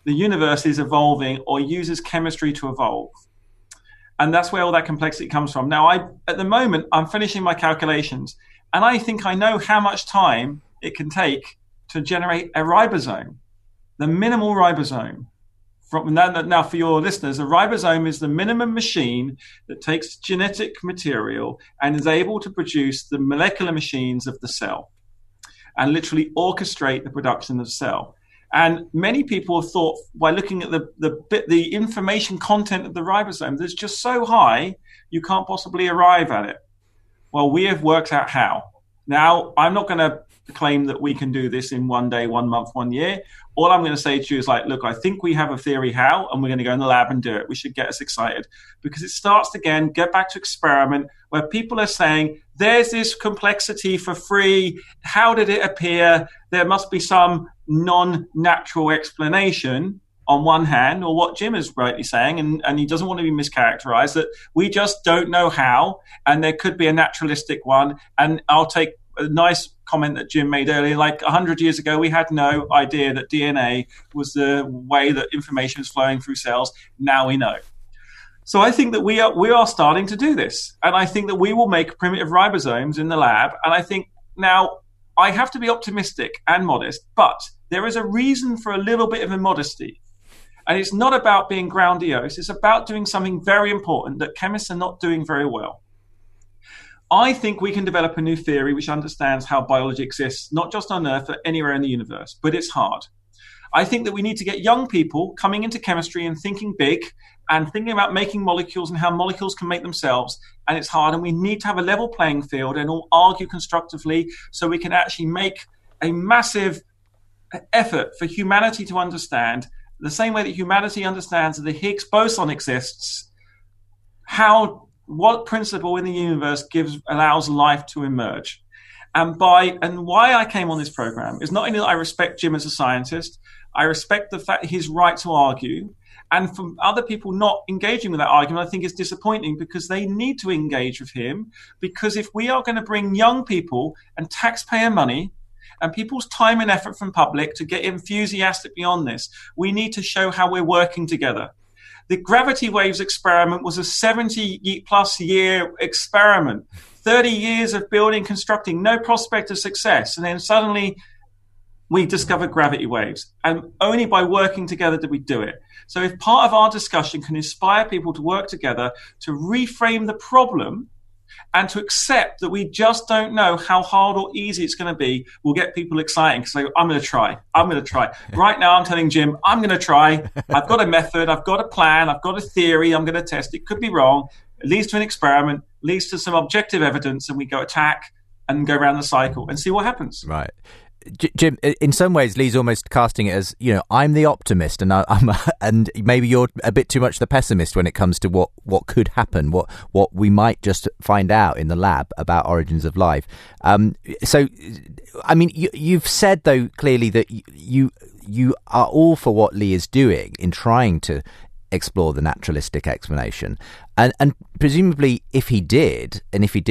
[SPEAKER 5] the universe is evolving or uses chemistry to evolve. And that's where all that complexity comes from. Now, at the moment, I'm finishing my calculations, and I think I know how much time it can take to generate a ribosome, the minimal ribosome. Now, for your listeners, a ribosome is the minimum machine that takes genetic material and is able to produce the molecular machines of the cell and literally orchestrate the production of the cell. And many people have thought, by looking at the information content of the ribosome, that's just so high, you can't possibly arrive at it. Well, we have worked out how. Now, I'm not going to claim that we can do this in 1 day, 1 month, 1 year. All I'm going to say to you is like, look, I think we have a theory how, and we're going to go in the lab and do it. We should get us excited, because it starts again, get back to experiment, where people are saying, there's this complexity for free. How did it appear? There must be some non-natural explanation on one hand, or what Jim is rightly saying, and he doesn't want to be mischaracterized, that we just don't know how, and there could be a naturalistic one. And I'll take a nice comment that Jim made earlier, like 100 years ago, we had no idea that DNA was the way that information is flowing through cells. Now we know. So I think that we are starting to do this. And I think that we will make primitive ribosomes in the lab. And I think now I have to be optimistic and modest, but there is a reason for a little bit of immodesty. And it's not about being grandiose. It's about doing something very important that chemists are not doing very well. I think we can develop a new theory which understands how biology exists, not just on Earth, but anywhere in the universe. But it's hard. I think that we need to get young people coming into chemistry and thinking big and thinking about making molecules and how molecules can make themselves. And it's hard. And we need to have a level playing field and all argue constructively so we can actually make a massive effort for humanity to understand, the same way that humanity understands that the Higgs boson exists, what principle in the universe allows life to emerge. And why I came on this program is not only that I respect Jim as a scientist, I respect the fact his right to argue. And from other people not engaging with that argument, I think is disappointing, because they need to engage with him. Because if we are going to bring young people and taxpayer money and people's time and effort from public to get enthusiastic beyond this, we need to show how we're working together. The gravity waves experiment was a 70-plus year experiment, 30 years of building, constructing, no prospect of success. And then suddenly we discovered gravity waves. And only by working together did we do it. So if part of our discussion can inspire people to work together to reframe the problem and to accept that we just don't know how hard or easy it's going to be, we'll get people excited. So I'm going to try. Right now I'm telling Jim, I'm going to try. I've got a method. I've got a plan. I've got a theory. I'm going to test. It could be wrong. It leads to an experiment, leads to some objective evidence, and we go attack and go around the cycle and see what happens.
[SPEAKER 2] Right. Jim, in some ways, Lee's almost casting it as, I'm the optimist, and and maybe you're a bit too much the pessimist when it comes to what could happen, what we might just find out in the lab about origins of life. So, I mean, you've said though clearly that you are all for what Lee is doing in trying to explore the naturalistic explanation, and presumably if he did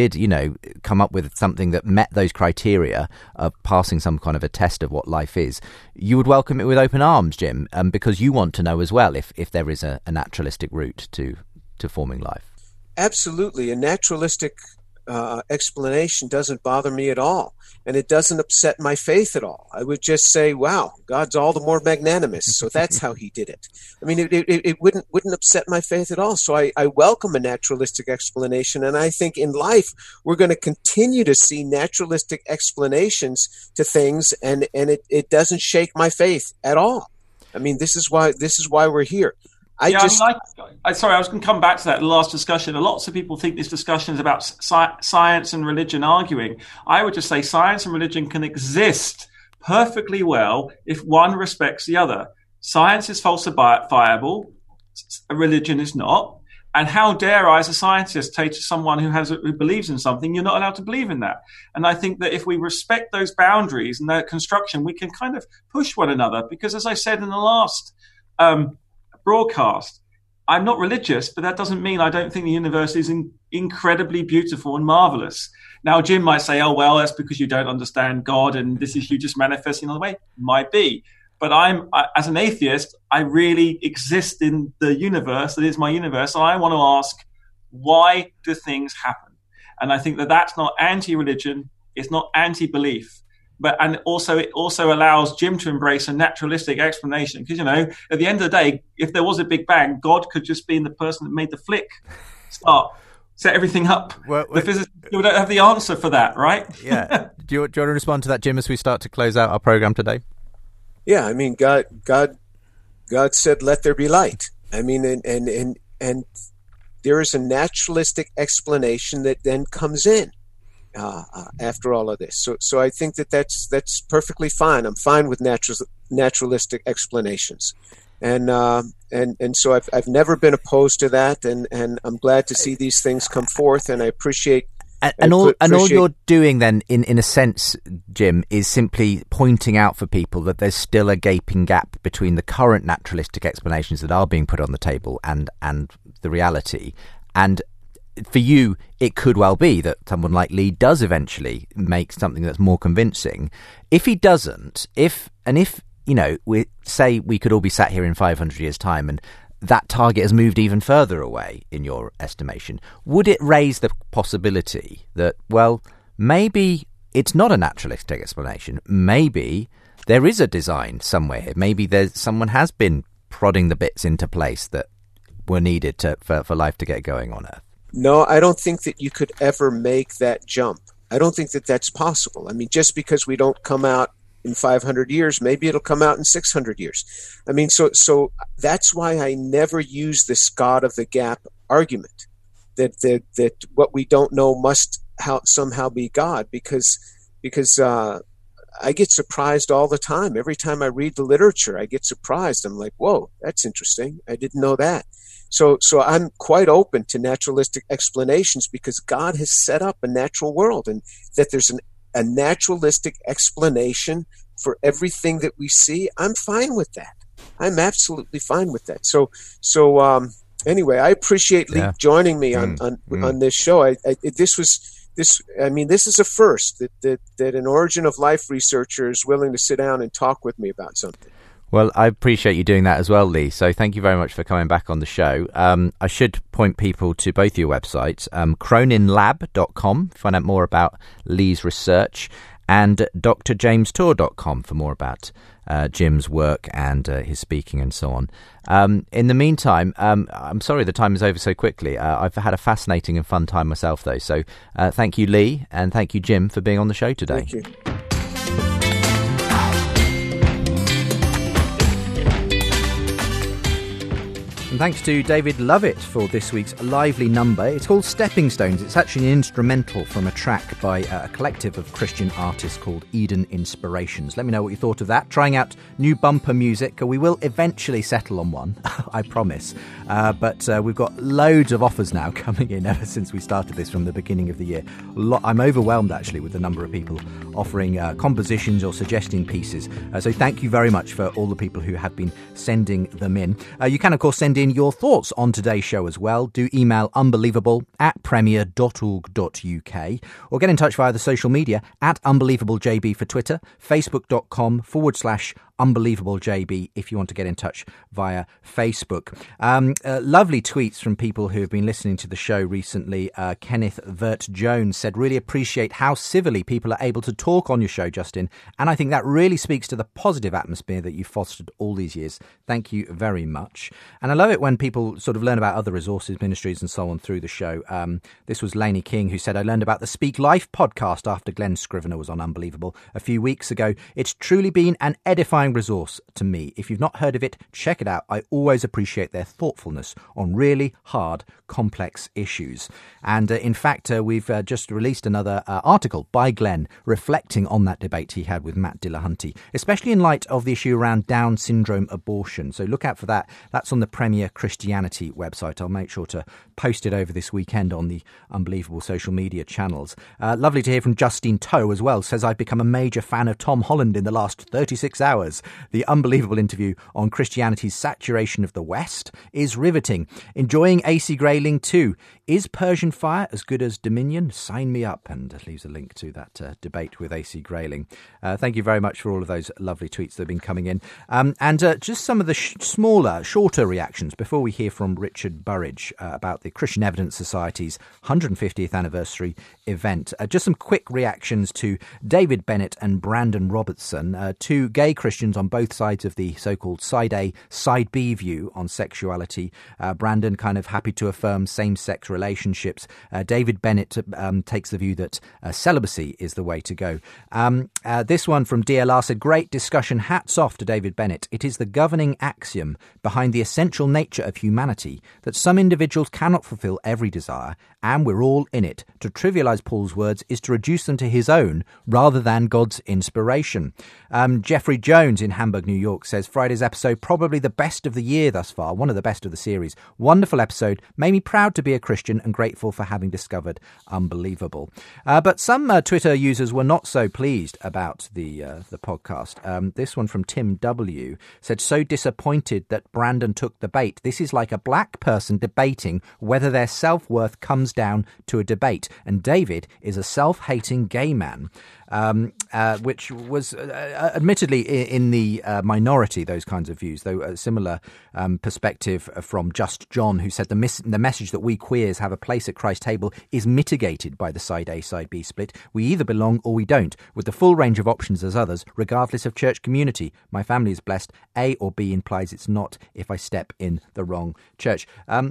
[SPEAKER 2] come up with something that met those criteria of passing some kind of a test of what life is, you would welcome it with open arms, Jim, because you want to know as well if there is a naturalistic route to forming life.
[SPEAKER 4] Absolutely. A naturalistic explanation doesn't bother me at all, and it doesn't upset my faith at all. I would just say, wow, God's all the more magnanimous, so that's how he did it. I mean, it wouldn't upset my faith at all. So I welcome a naturalistic explanation, and I think in life we're going to continue to see naturalistic explanations to things, and it doesn't shake my faith at all. I mean, this is why we're here. I was going to come back to that last discussion. Lots of people think this discussion is about science and religion arguing. I would just say science and religion can exist perfectly well if one respects the other. Science is falsifiable, religion is not. And how dare I, as a scientist, say to someone who believes in something, you're not allowed to believe in that. And I think that if we respect those boundaries and that construction, we can kind of push one another. Because as I said in the last broadcast, I'm not religious, but that doesn't mean I don't think the universe is incredibly beautiful and marvelous. Now, Jim might say, oh, well, that's because you don't understand God and this is you just manifesting another way. Might be.
[SPEAKER 5] But as an atheist, I really exist in the universe that is my universe, and I want to ask, why do things happen? And I think that's not anti-religion, it's not anti-belief, and it also allows Jim to embrace a naturalistic explanation. Because, at the end of the day, if there was a Big Bang, God could just be the person that made the flick start, set everything up. The physicists don't have the answer for that, right?
[SPEAKER 2] Yeah. Do you want to respond to that, Jim, as we start to close out our program today?
[SPEAKER 4] Yeah, I mean, God said, "Let there be light." I mean, and there is a naturalistic explanation that then comes in after all of this. So I think that's perfectly fine. I'm fine with naturalistic explanations, and so I've never been opposed to that, and I'm glad to see these things come forth, and I appreciate. And all
[SPEAKER 2] you're doing then, in a sense, Jim, is simply pointing out for people that there's still a gaping gap between the current naturalistic explanations that are being put on the table and the reality. And for you, it could well be that someone like Lee does eventually make something that's more convincing. If he doesn't, if we say we could all be sat here in 500 years' time and that target has moved even further away, in your estimation, would it raise the possibility that, well, maybe it's not a naturalistic explanation? Maybe there is a design somewhere here. Maybe someone has been prodding the bits into place that were needed for life to get going on Earth.
[SPEAKER 4] No, I don't think that you could ever make that jump. I don't think that that's possible. I mean, just because we don't come out in 500 years, maybe it'll come out in 600 years. I mean, so that's why I never use this God of the gap argument, that what we don't know must somehow be God, because I get surprised all the time. Every time I read the literature, I get surprised. I'm like, whoa, that's interesting. I didn't know that. So I'm quite open to naturalistic explanations, because God has set up a natural world, and that there's a naturalistic explanation for everything that we see. I'm fine with that. I'm absolutely fine with that. So anyway, I appreciate Lee joining me on this show. This is a first that an Origin of Life researcher is willing to sit down and talk with me about something.
[SPEAKER 2] Well, I appreciate you doing that as well, Lee. So thank you very much for coming back on the show. I should point people to both your websites, croninlab.com, to find out more about Lee's research, and drjamestour.com for more about Jim's work and his speaking and so on. In the meantime, I'm sorry the time is over so quickly. I've had a fascinating and fun time myself, though. So thank you, Lee, and thank you, Jim, for being on the show today.
[SPEAKER 4] Thank you.
[SPEAKER 2] And thanks to David Lovett for this week's lively number. It's called Stepping Stones. It's actually an instrumental from a track by a collective of Christian artists called Eden Inspirations. Let me know what you thought of that. Trying out new bumper music. We will eventually settle on one, I promise. But we've got loads of offers now coming in ever since we started this from the beginning of the year. I'm overwhelmed, actually, with the number of people offering compositions or suggesting pieces. So thank you very much for all the people who have been sending them in. You can, of course, send in your thoughts on today's show as well. Do email unbelievable@premier.org.uk or get in touch via the social media @unbelievablejb for Twitter, facebook.com/unbelievablejb if you want to get in touch via Facebook. Lovely tweets from people who have been listening to the show recently. Kenneth Vert Jones said, really appreciate how civilly people are able to talk on your show, Justin, and I think that really speaks to the positive atmosphere that you've fostered all these years. Thank you very much. And I love it when people sort of learn about other resources, ministries and so on through the show. This was Lainey King, who said, I learned about the Speak Life podcast after Glenn Scrivener was on Unbelievable a few weeks ago. It's truly been an edifying resource to me. If you've not heard of it, check it out. I always appreciate their thoughtfulness on really hard, complex issues. And in fact, we've just released another article by Glenn reflecting on that debate he had with Matt Dillahunty, especially in light of the issue around Down syndrome abortion. So look out for that. That's on the Premier Christianity website. I'll make sure to post it over this weekend on the Unbelievable social media channels. Lovely to hear from Justine Toe as well. Says, I've become a major fan of Tom Holland in the last 36 hours. because the unbelievable interview on Christianity's saturation of the West is riveting. Enjoying AC Grayling too. Is Persian Fire as good as Dominion? Sign me up, and leaves a link to that debate with AC Grayling. Thank you very much for all of those lovely tweets that have been coming in. And just some of the smaller, shorter reactions before we hear from Richard Burridge about the Christian Evidence Society's 150th anniversary event. Just some quick reactions to David Bennett and Brandon Robertson, two gay Christians on both sides of the so-called side A, side B view on sexuality. Brandon kind of happy to affirm same-sex relationships. David Bennett takes the view that celibacy is the way to go. This one from DLR said, great discussion. Hats off to David Bennett. It is the governing axiom behind the essential nature of humanity that some individuals cannot fulfill every desire, and we're all in it. To trivialise Paul's words is to reduce them to his own rather than God's inspiration. Jeffrey Jones in Hamburg, New York says, Friday's episode probably the best of the year thus far, one of the best of the series. Wonderful episode, made me proud to be a Christian and grateful for having discovered Unbelievable. But some Twitter users were not so pleased about the podcast. This one from Tim W. said, so disappointed that Brandon took the bait. This is like a black person debating whether their self-worth comes down to a debate. And David is a self-hating gay man. Which was admittedly in the minority, those kinds of views, though a similar perspective from Just John, who said the message that we queers have a place at Christ's table is mitigated by the side A, side B split. We either belong or we don't, with the full range of options as others, regardless of church community. My family is blessed. A or B implies it's not if I step in the wrong church.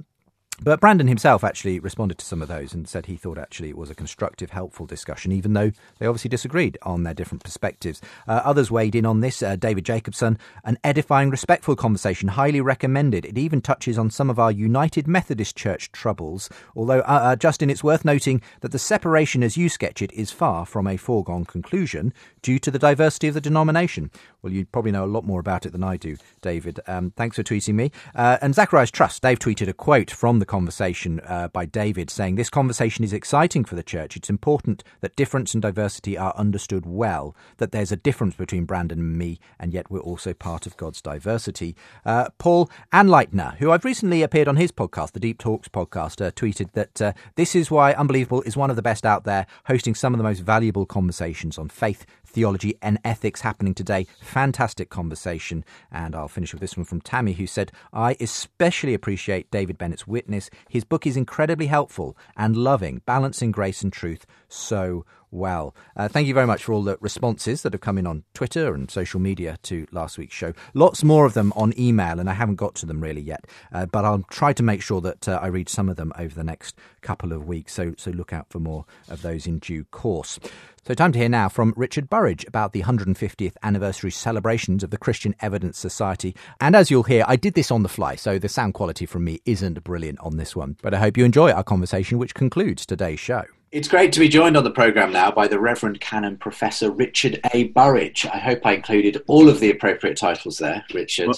[SPEAKER 2] But Brandon himself actually responded to some of those and said he thought actually it was a constructive, helpful discussion, even though they obviously disagreed on their different perspectives. Others weighed in on this. David Jacobson, an edifying, respectful conversation, highly recommended. It even touches on some of our United Methodist Church troubles, although, Justin, it's worth noting that the separation as you sketch it is far from a foregone conclusion due to the diversity of the denomination. Well, you probably know a lot more about it than I do, David. Thanks for tweeting me. And Zacharias Trust, Dave tweeted a quote from the conversation by David saying, this conversation is exciting for the church. It's important that difference and diversity are understood well, that there's a difference between Brandon and me, and yet we're also part of God's diversity. Paul Anleitner, who I've recently appeared on his podcast, the Deep Talks podcast, tweeted that this is why Unbelievable is one of the best out there, hosting some of the most valuable conversations on faith, theology and ethics happening today. Fantastic conversation. And I'll finish with this one from Tammy, who said, I especially appreciate David Bennett's witness. His book is incredibly helpful and loving, balancing grace and truth so well. Thank you very much for all the responses that have come in on Twitter and social media to last week's show. Lots more of them on email, and I haven't got to them really yet, but I'll try to make sure that I read some of them over the next couple of weeks, so look out for more of those in due course. So time to hear now from Richard Burridge about the 150th anniversary celebrations of the Christian Evidence Society. And as you'll hear, I did this on the fly, so the sound quality from me isn't brilliant on this one. But I hope you enjoy our conversation, which concludes today's show.
[SPEAKER 6] It's great to be joined on the programme now by the Reverend Canon Professor Richard A. Burridge. I hope I included all of the appropriate titles there, Richard.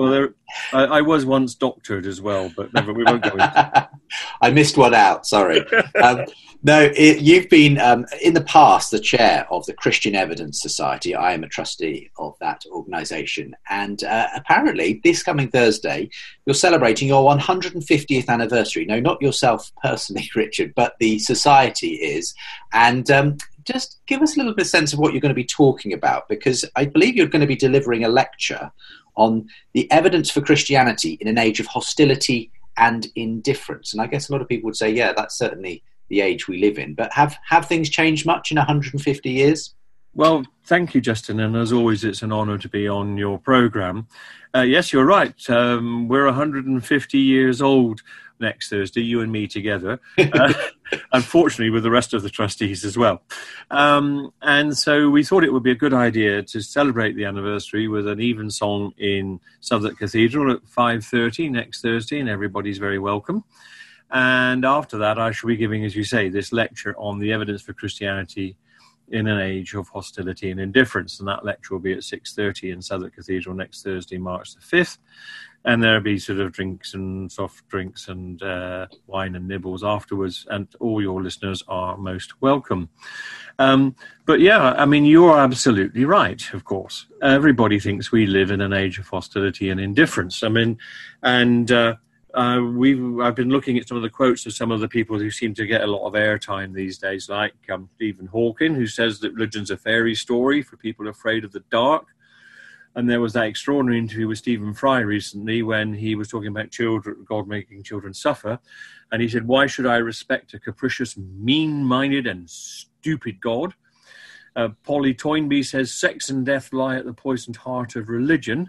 [SPEAKER 7] I was once doctored as well, but we won't go into
[SPEAKER 6] I missed one out, sorry. You've been, in the past, the chair of the Christian Evidence Society. I am a trustee of that organisation. And apparently, this coming Thursday, you're celebrating your 150th anniversary. No, not yourself personally, Richard, but the society is. And just give us a little bit of sense of what you're going to be talking about, because I believe you're going to be delivering a lecture on the evidence for Christianity in an age of hostility and indifference. And I guess a lot of people would say, yeah, that's certainly the age we live in. But have things changed much in 150 years?
[SPEAKER 7] Well, thank you, Justin. And as always, it's an honour to be on your programme. Yes, you're right. We're 150 years old next Thursday, you and me together, unfortunately with the rest of the trustees as well. And so we thought it would be a good idea to celebrate the anniversary with an evensong in Southwark Cathedral at 5:30 next Thursday, and everybody's very welcome. And after that, I shall be giving, as you say, this lecture on the evidence for Christianity in an age of hostility and indifference. And that lecture will be at 6:30 in Southwark Cathedral next Thursday, March the 5th. And there'll be sort of drinks and soft drinks and wine and nibbles afterwards, and all your listeners are most welcome. But yeah, I mean, you're absolutely right, of course. Everybody thinks we live in an age of hostility and indifference. I mean, and I've been looking at some of the quotes of some of the people who seem to get a lot of airtime these days, like Stephen Hawking, who says that religion's a fairy story for people afraid of the dark. And there was that extraordinary interview with Stephen Fry recently when he was talking about children, God making children suffer. And he said, why should I respect a capricious, mean-minded and stupid God? Polly Toynbee says, sex and death lie at the poisoned heart of religion.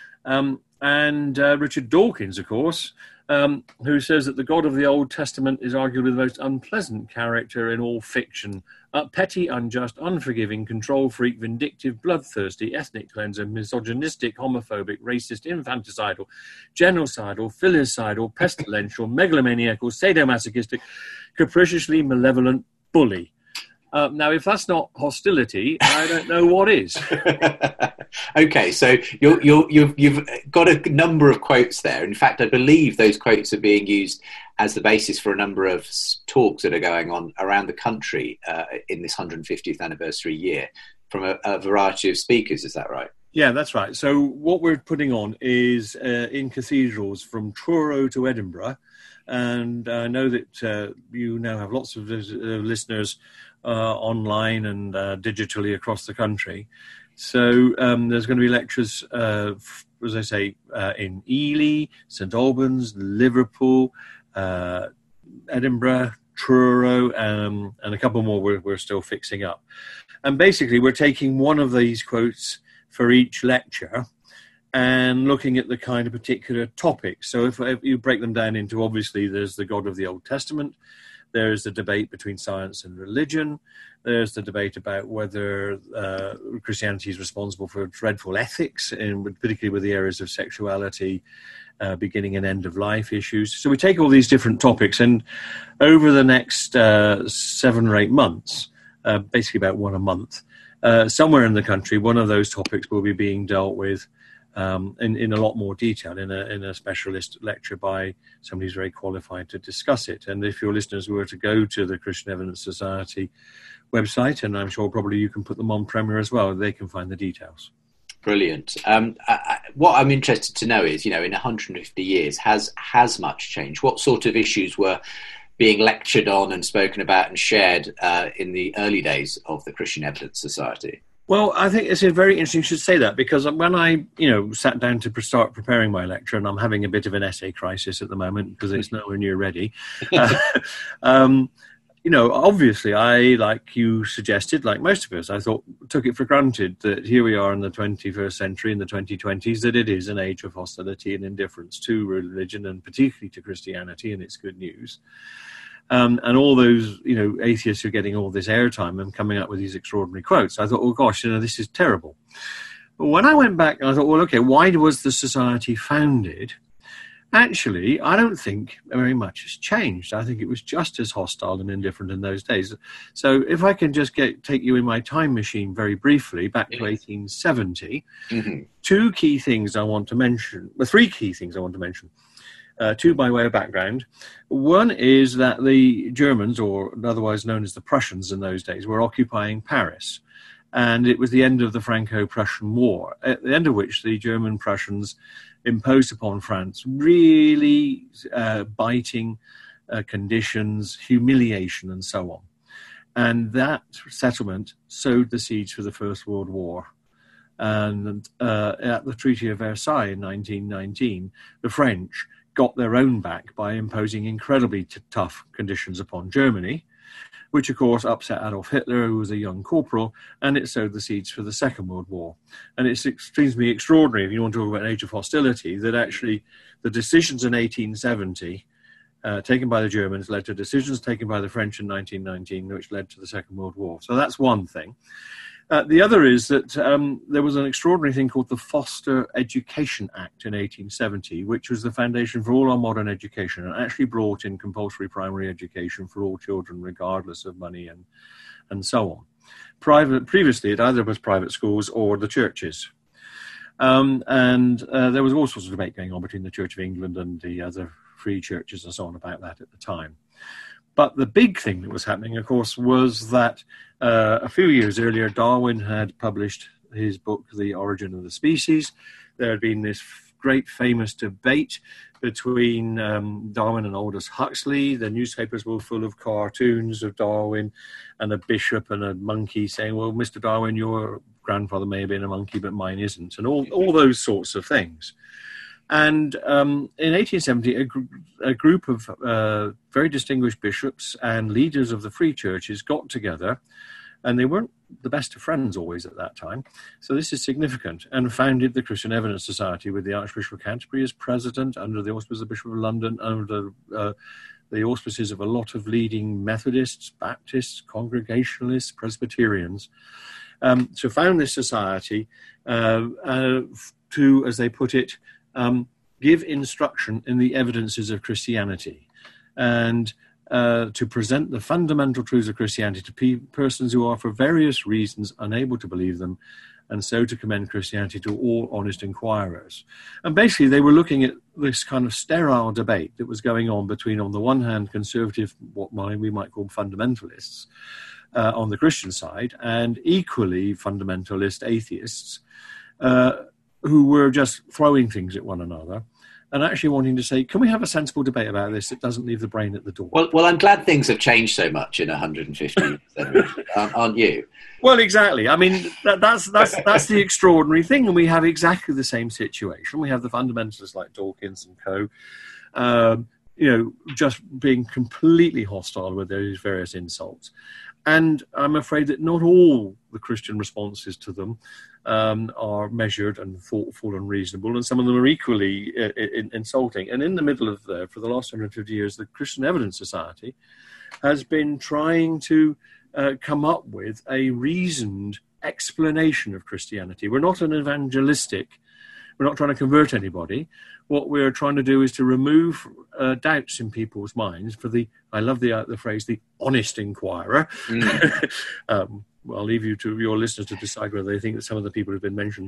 [SPEAKER 7] And Richard Dawkins, of course, who says that the God of the Old Testament is arguably the most unpleasant character in all fiction. Petty, unjust, unforgiving, control freak, vindictive, bloodthirsty, ethnic cleanser, misogynistic, homophobic, racist, infanticidal, genocidal, filicidal, pestilential, megalomaniacal, sadomasochistic, capriciously malevolent bully. Now, if that's not hostility, I don't know what is.
[SPEAKER 2] Okay, so you've got a number of quotes there. In fact, I believe those quotes are being used as the basis for a number of talks that are going on around the country in this 150th anniversary year from a variety of speakers. Is that right?
[SPEAKER 7] Yeah, that's right. So what we're putting on is in cathedrals from Truro to Edinburgh. And I know that you now have lots of listeners online and digitally across the country. So there's going to be lectures, as I say, in Ely, St Albans, Liverpool, Edinburgh, Truro, and a couple more we're still fixing up. And basically we're taking one of these quotes for each lecture and looking at the kind of particular topics. So if you break them down into, obviously, there's the God of the Old Testament, there's the debate between science and religion, there's the debate about whether Christianity is responsible for dreadful ethics, particularly with the areas of sexuality, beginning and end of life issues. So we take all these different topics, and over the next 7 or 8 months, basically about one a month, somewhere in the country, one of those topics will be being dealt with in a lot more detail in a specialist lecture by somebody who's very qualified to discuss it. And if your listeners were to go to the Christian Evidence Society website, and I'm sure probably you can put them on Premier as well, they can find the details.
[SPEAKER 2] Brilliant. What I'm interested to know is, in 150 years, has much changed? What sort of issues were being lectured on and spoken about and shared in the early days of the Christian Evidence Society?
[SPEAKER 7] Well, I think it's very interesting you should say that, because when I, sat down to start preparing my lecture, and I'm having a bit of an essay crisis at the moment because it's nowhere near ready. Obviously, I, like you suggested, like most of us, I took it for granted that here we are in the 21st century, in the 2020s, that it is an age of hostility and indifference to religion, and particularly to Christianity, and it's good news. And all those, atheists who are getting all this airtime and coming up with these extraordinary quotes, I thought, oh gosh, this is terrible. But when I went back and I thought, well, okay, why was the society founded? Actually, I don't think very much has changed. I think it was just as hostile and indifferent in those days. So if I can just take you in my time machine very briefly back to 1870, mm-hmm. 3 key things I want to mention. 2 by way of background. One is that the Germans, or otherwise known as the Prussians in those days, were occupying Paris. And it was the end of the Franco-Prussian War, at the end of which the German Prussians imposed upon France really biting conditions, humiliation, and so on. And that settlement sowed the seeds for the First World War. And at the Treaty of Versailles in 1919, the French got their own back by imposing incredibly tough conditions upon Germany, which of course upset Adolf Hitler, who was a young corporal, and it sowed the seeds for the Second World War. And it seems to me extraordinary, if you want to talk about an age of hostility, that actually the decisions in 1870 taken by the Germans led to decisions taken by the French in 1919, which led to the Second World War. So that's one thing. The other is that there was an extraordinary thing called the Foster Education Act in 1870, which was the foundation for all our modern education, and actually brought in compulsory primary education for all children, regardless of money and so on. Previously, it either was private schools or the churches. And there was all sorts of debate going on between the Church of England and the other free churches and so on about that at the time. But the big thing that was happening, of course, was that a few years earlier, Darwin had published his book, The Origin of the Species. There had been this great famous debate between Darwin and Aldous Huxley. The newspapers were full of cartoons of Darwin and a bishop and a monkey saying, well, Mr. Darwin, your grandfather may have been a monkey, but mine isn't, and all those sorts of things. And in 1870, a group of very distinguished bishops and leaders of the free churches got together, and they weren't the best of friends always at that time, so this is significant, and founded the Christian Evidence Society with the Archbishop of Canterbury as president, under the auspices of the Bishop of London, under the auspices of a lot of leading Methodists, Baptists, Congregationalists, Presbyterians. So found this society to, as they put it, give instruction in the evidences of Christianity, and to present the fundamental truths of Christianity to persons who are, for various reasons, unable to believe them, and so to commend Christianity to all honest inquirers. And basically, they were looking at this kind of sterile debate that was going on between, on the one hand, conservative, what we might call fundamentalists, on the Christian side, and equally fundamentalist atheists, who were just throwing things at one another, and actually wanting to say, can we have a sensible debate about this that doesn't leave the brain at the door?
[SPEAKER 6] Well, I'm glad things have changed so much in 150 years, aren't you?
[SPEAKER 7] Well, exactly. I mean, that's the extraordinary thing, and we have exactly the same situation. We have the fundamentalists like Dawkins and co., just being completely hostile with those various insults. And I'm afraid that not all the Christian responses to them are measured and thoughtful and reasonable, and some of them are equally insulting. And in the middle of there, for the last 150 years, the Christian Evidence Society has been trying to come up with a reasoned explanation of Christianity. We're not an evangelistic. We're not trying to convert anybody. What we're trying to do is to remove doubts in people's minds for I love the phrase, the honest inquirer. Well, I'll leave you to your listeners to decide whether they think that some of the people who've been mentioned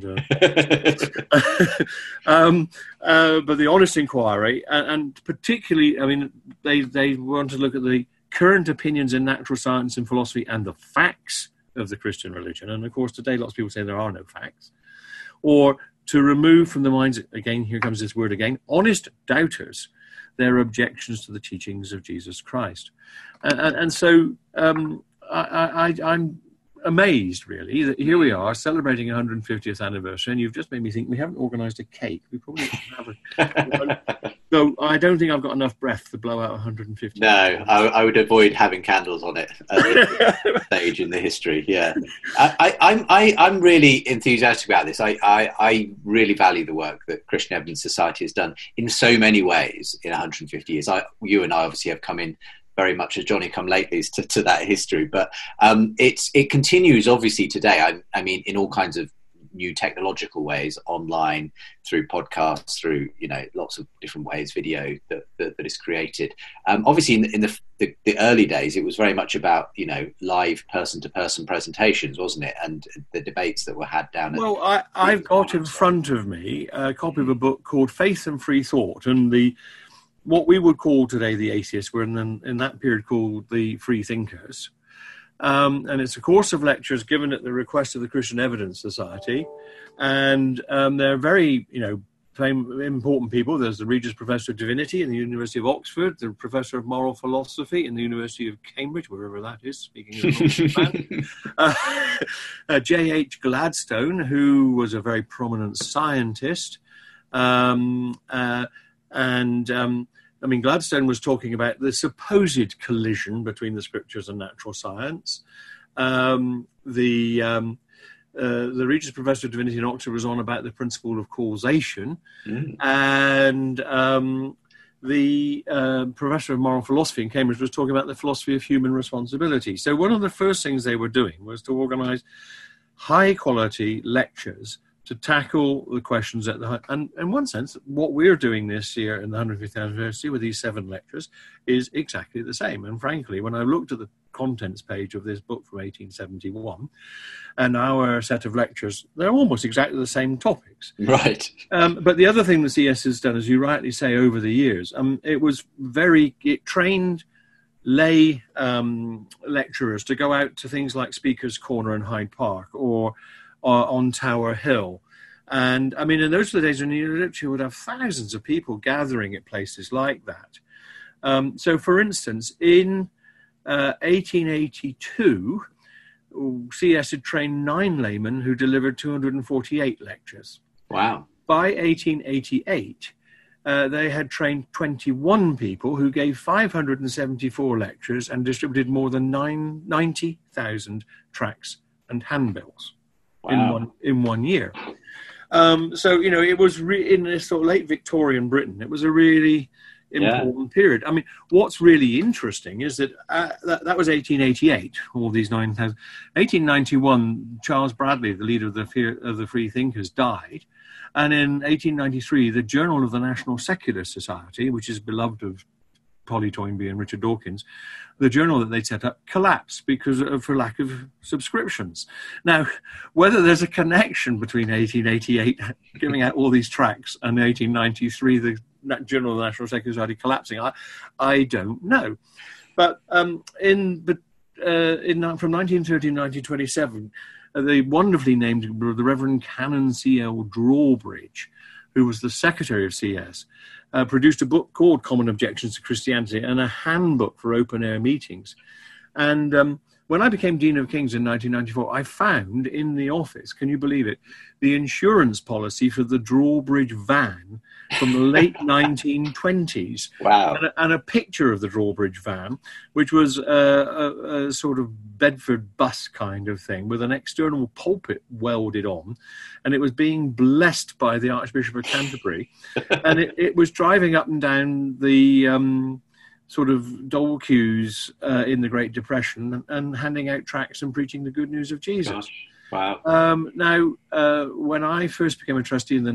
[SPEAKER 7] but the honest inquiry, and particularly, I mean, they want to look at the current opinions in natural science and philosophy and the facts of the Christian religion. And of course, today lots of people say there are no facts. Or to remove from the minds, again, here comes this word again, honest doubters, their objections to the teachings of Jesus Christ. And so I'm amazed, really, that here we are celebrating 150th anniversary, and you've just made me think we haven't organised a cake. We probably have So I don't think I've got enough breath to blow out 150.
[SPEAKER 6] No, I would avoid having candles on it at this stage in the history. Yeah, I'm really enthusiastic about this. I really value the work that Christian Evidence Society has done in so many ways in 150 years. You and I obviously have come in very much as Johnny-come-latelys to that history, but it continues obviously today. I mean, in all kinds of new technological ways, online, through podcasts, through lots of different ways, video that is created. Obviously, in the early days, it was very much about live person-to-person presentations, wasn't it? And the debates that were had down.
[SPEAKER 7] Well, I've got in front of me a copy of a book called Faith and Free Thought, and what we would call today the atheists were in that period called the free thinkers. And it's a course of lectures given at the request of the Christian Evidence Society. And they're very, important people. There's the Regius Professor of Divinity in the University of Oxford, the Professor of Moral Philosophy in the University of Cambridge, wherever that is, speaking of man. J.H. Gladstone, who was a very prominent scientist. Gladstone was talking about the supposed collision between the scriptures and natural science. The Regius Professor of Divinity in Oxford was on about the principle of causation. And the Professor of Moral Philosophy in Cambridge was talking about the philosophy of human responsibility. So one of the first things they were doing was to organise high-quality lectures to tackle the questions and in one sense, what we're doing this year in the 150th anniversary with these 7 lectures is exactly the same. And frankly, when I looked at the contents page of this book from 1871. And our set of lectures, they're almost exactly the same topics.
[SPEAKER 6] Right.
[SPEAKER 7] But the other thing the CS has done, as you rightly say, over the years, it trained lay lecturers to go out to things like Speaker's Corner in Hyde Park or on Tower Hill. And I mean, in those were the days when you literally would have thousands of people gathering at places like that. So, for instance, in 1882, CS had trained 9 laymen who delivered 248 lectures.
[SPEAKER 6] Wow.
[SPEAKER 7] By 1888, they had trained 21 people who gave 574 lectures and distributed more than 90,000 tracts and handbills. Wow. in one year. So, you know, it was in this sort of late Victorian Britain, it was a really important period. I mean, what's really interesting is that that was 1888, all these 9,000. 1891, Charles Bradley, the leader of the Free Thinkers, died. And in 1893, the Journal of the National Secular Society, which is beloved of Polly Toynbee and Richard Dawkins, the journal that they set up collapsed for lack of subscriptions. Now, whether there's a connection between 1888 giving out all these tracts and 1893, the Journal of the National Secular Society collapsing, I don't know. But from 1930 to 1927, the wonderfully named the Reverend Canon C.L. Drawbridge, who was the secretary of CS, produced a book called Common Objections to Christianity and a handbook for open-air meetings. And when I became Dean of Kings in 1994, I found in the office, can you believe it, the insurance policy for the Drawbridge van from the late 1920s.
[SPEAKER 6] Wow.
[SPEAKER 7] And a picture of the Drawbridge van, which was a sort of Bedford bus kind of thing with an external pulpit welded on. And it was being blessed by the Archbishop of Canterbury. And it was driving up and down the sort of dole queues in the Great Depression and handing out tracts and preaching the good news of Jesus.
[SPEAKER 6] Gosh. Wow.
[SPEAKER 7] Now, when I first became a trustee in the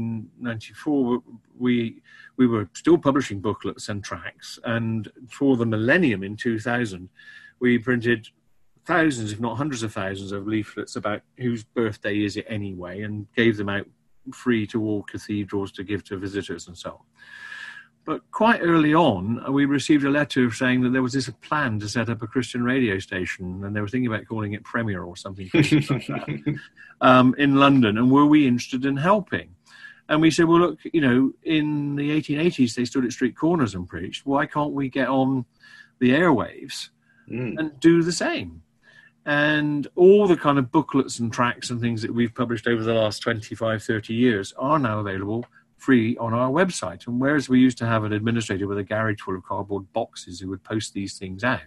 [SPEAKER 7] 1994, we were still publishing booklets and tracts. And for the millennium in 2000, we printed thousands, if not hundreds of thousands of leaflets about whose birthday is it anyway, and gave them out free to all cathedrals to give to visitors and so on. But quite early on, we received a letter saying that there was this plan to set up a Christian radio station, and they were thinking about calling it Premier or something like that, in London, and were we interested in helping? And we said, well, look, you know, in the 1880s, they stood at street corners and preached. Why can't we get on the airwaves and do the same? And all the kind of booklets and tracts and things that we've published over the last 25, 30 years are now available free on our website. And whereas we used to have an administrator with a garage full of cardboard boxes who would post these things out,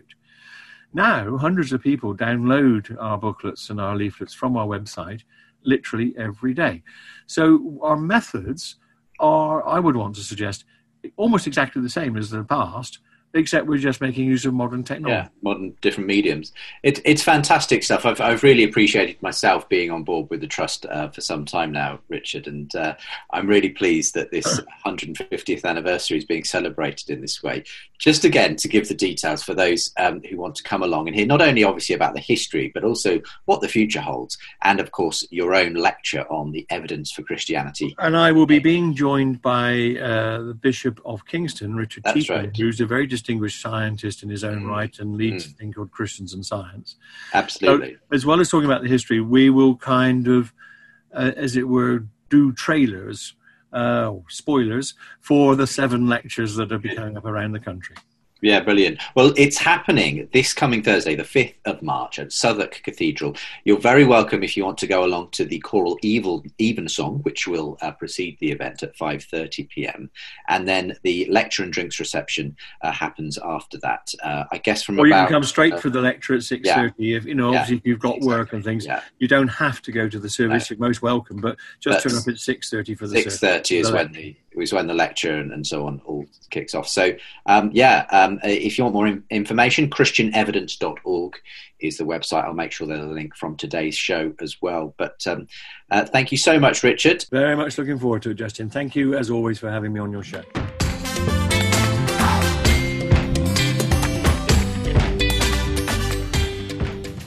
[SPEAKER 7] now hundreds of people download our booklets and our leaflets from our website literally every day. So our methods are, I would want to suggest, almost exactly the same as the past, except we're just making use of modern technology.
[SPEAKER 6] Yeah, modern, different mediums. It's fantastic stuff. I've really appreciated myself being on board with the Trust for some time now, Richard, and I'm really pleased that this 150th anniversary is being celebrated in this way. Just again, to give the details for those who want to come along and hear not only obviously about the history, but also what the future holds, and of course your own lecture on the evidence for Christianity.
[SPEAKER 7] And I will be being joined by the Bishop of Kingston, Richard Cheetham,
[SPEAKER 6] right,
[SPEAKER 7] who's a very distinguished scientist in his own right and leads a thing called Christians and Science.
[SPEAKER 6] Absolutely.
[SPEAKER 7] So, as well as talking about the history, we will kind of, as it were, do trailers, spoilers, for the 7 lectures that are coming up around the country.
[SPEAKER 6] Yeah, brilliant. Well, it's happening this coming Thursday, the 5th of March at Southwark Cathedral. You're very welcome if you want to go along to the choral evensong, which will precede the event at 5:30 p.m. And then the lecture and drinks reception happens after that. I guess from
[SPEAKER 7] or
[SPEAKER 6] about...
[SPEAKER 7] you can come straight for the lecture at 6:30. If, you know, obviously if you've got work and things, you don't have to go to the service. You're most welcome, but just turn up at 6:30 for the
[SPEAKER 6] 6:30 is when the lecture and so on all kicks off. So, if you want more information, christianevidence.org is the website. I'll make sure there's a link from today's show as well. But thank you so much, Richard.
[SPEAKER 7] Very much looking forward to it, Justin. Thank you, as always, for having me on your show.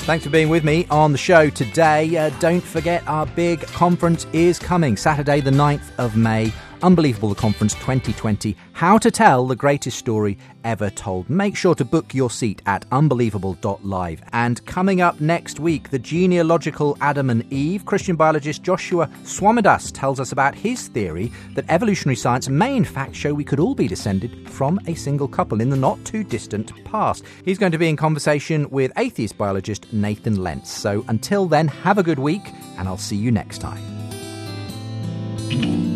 [SPEAKER 2] Thanks for being with me on the show today. Don't forget our big conference is coming Saturday the 9th of May. Unbelievable, the Conference 2020. How to tell the greatest story ever told. Make sure to book your seat at unbelievable.live. And coming up next week, the genealogical Adam and Eve, Christian biologist Joshua Swamidass tells us about his theory that evolutionary science may in fact show we could all be descended from a single couple in the not too distant past. He's going to be in conversation with atheist biologist Nathan Lentz. So until then, have a good week and I'll see you next time.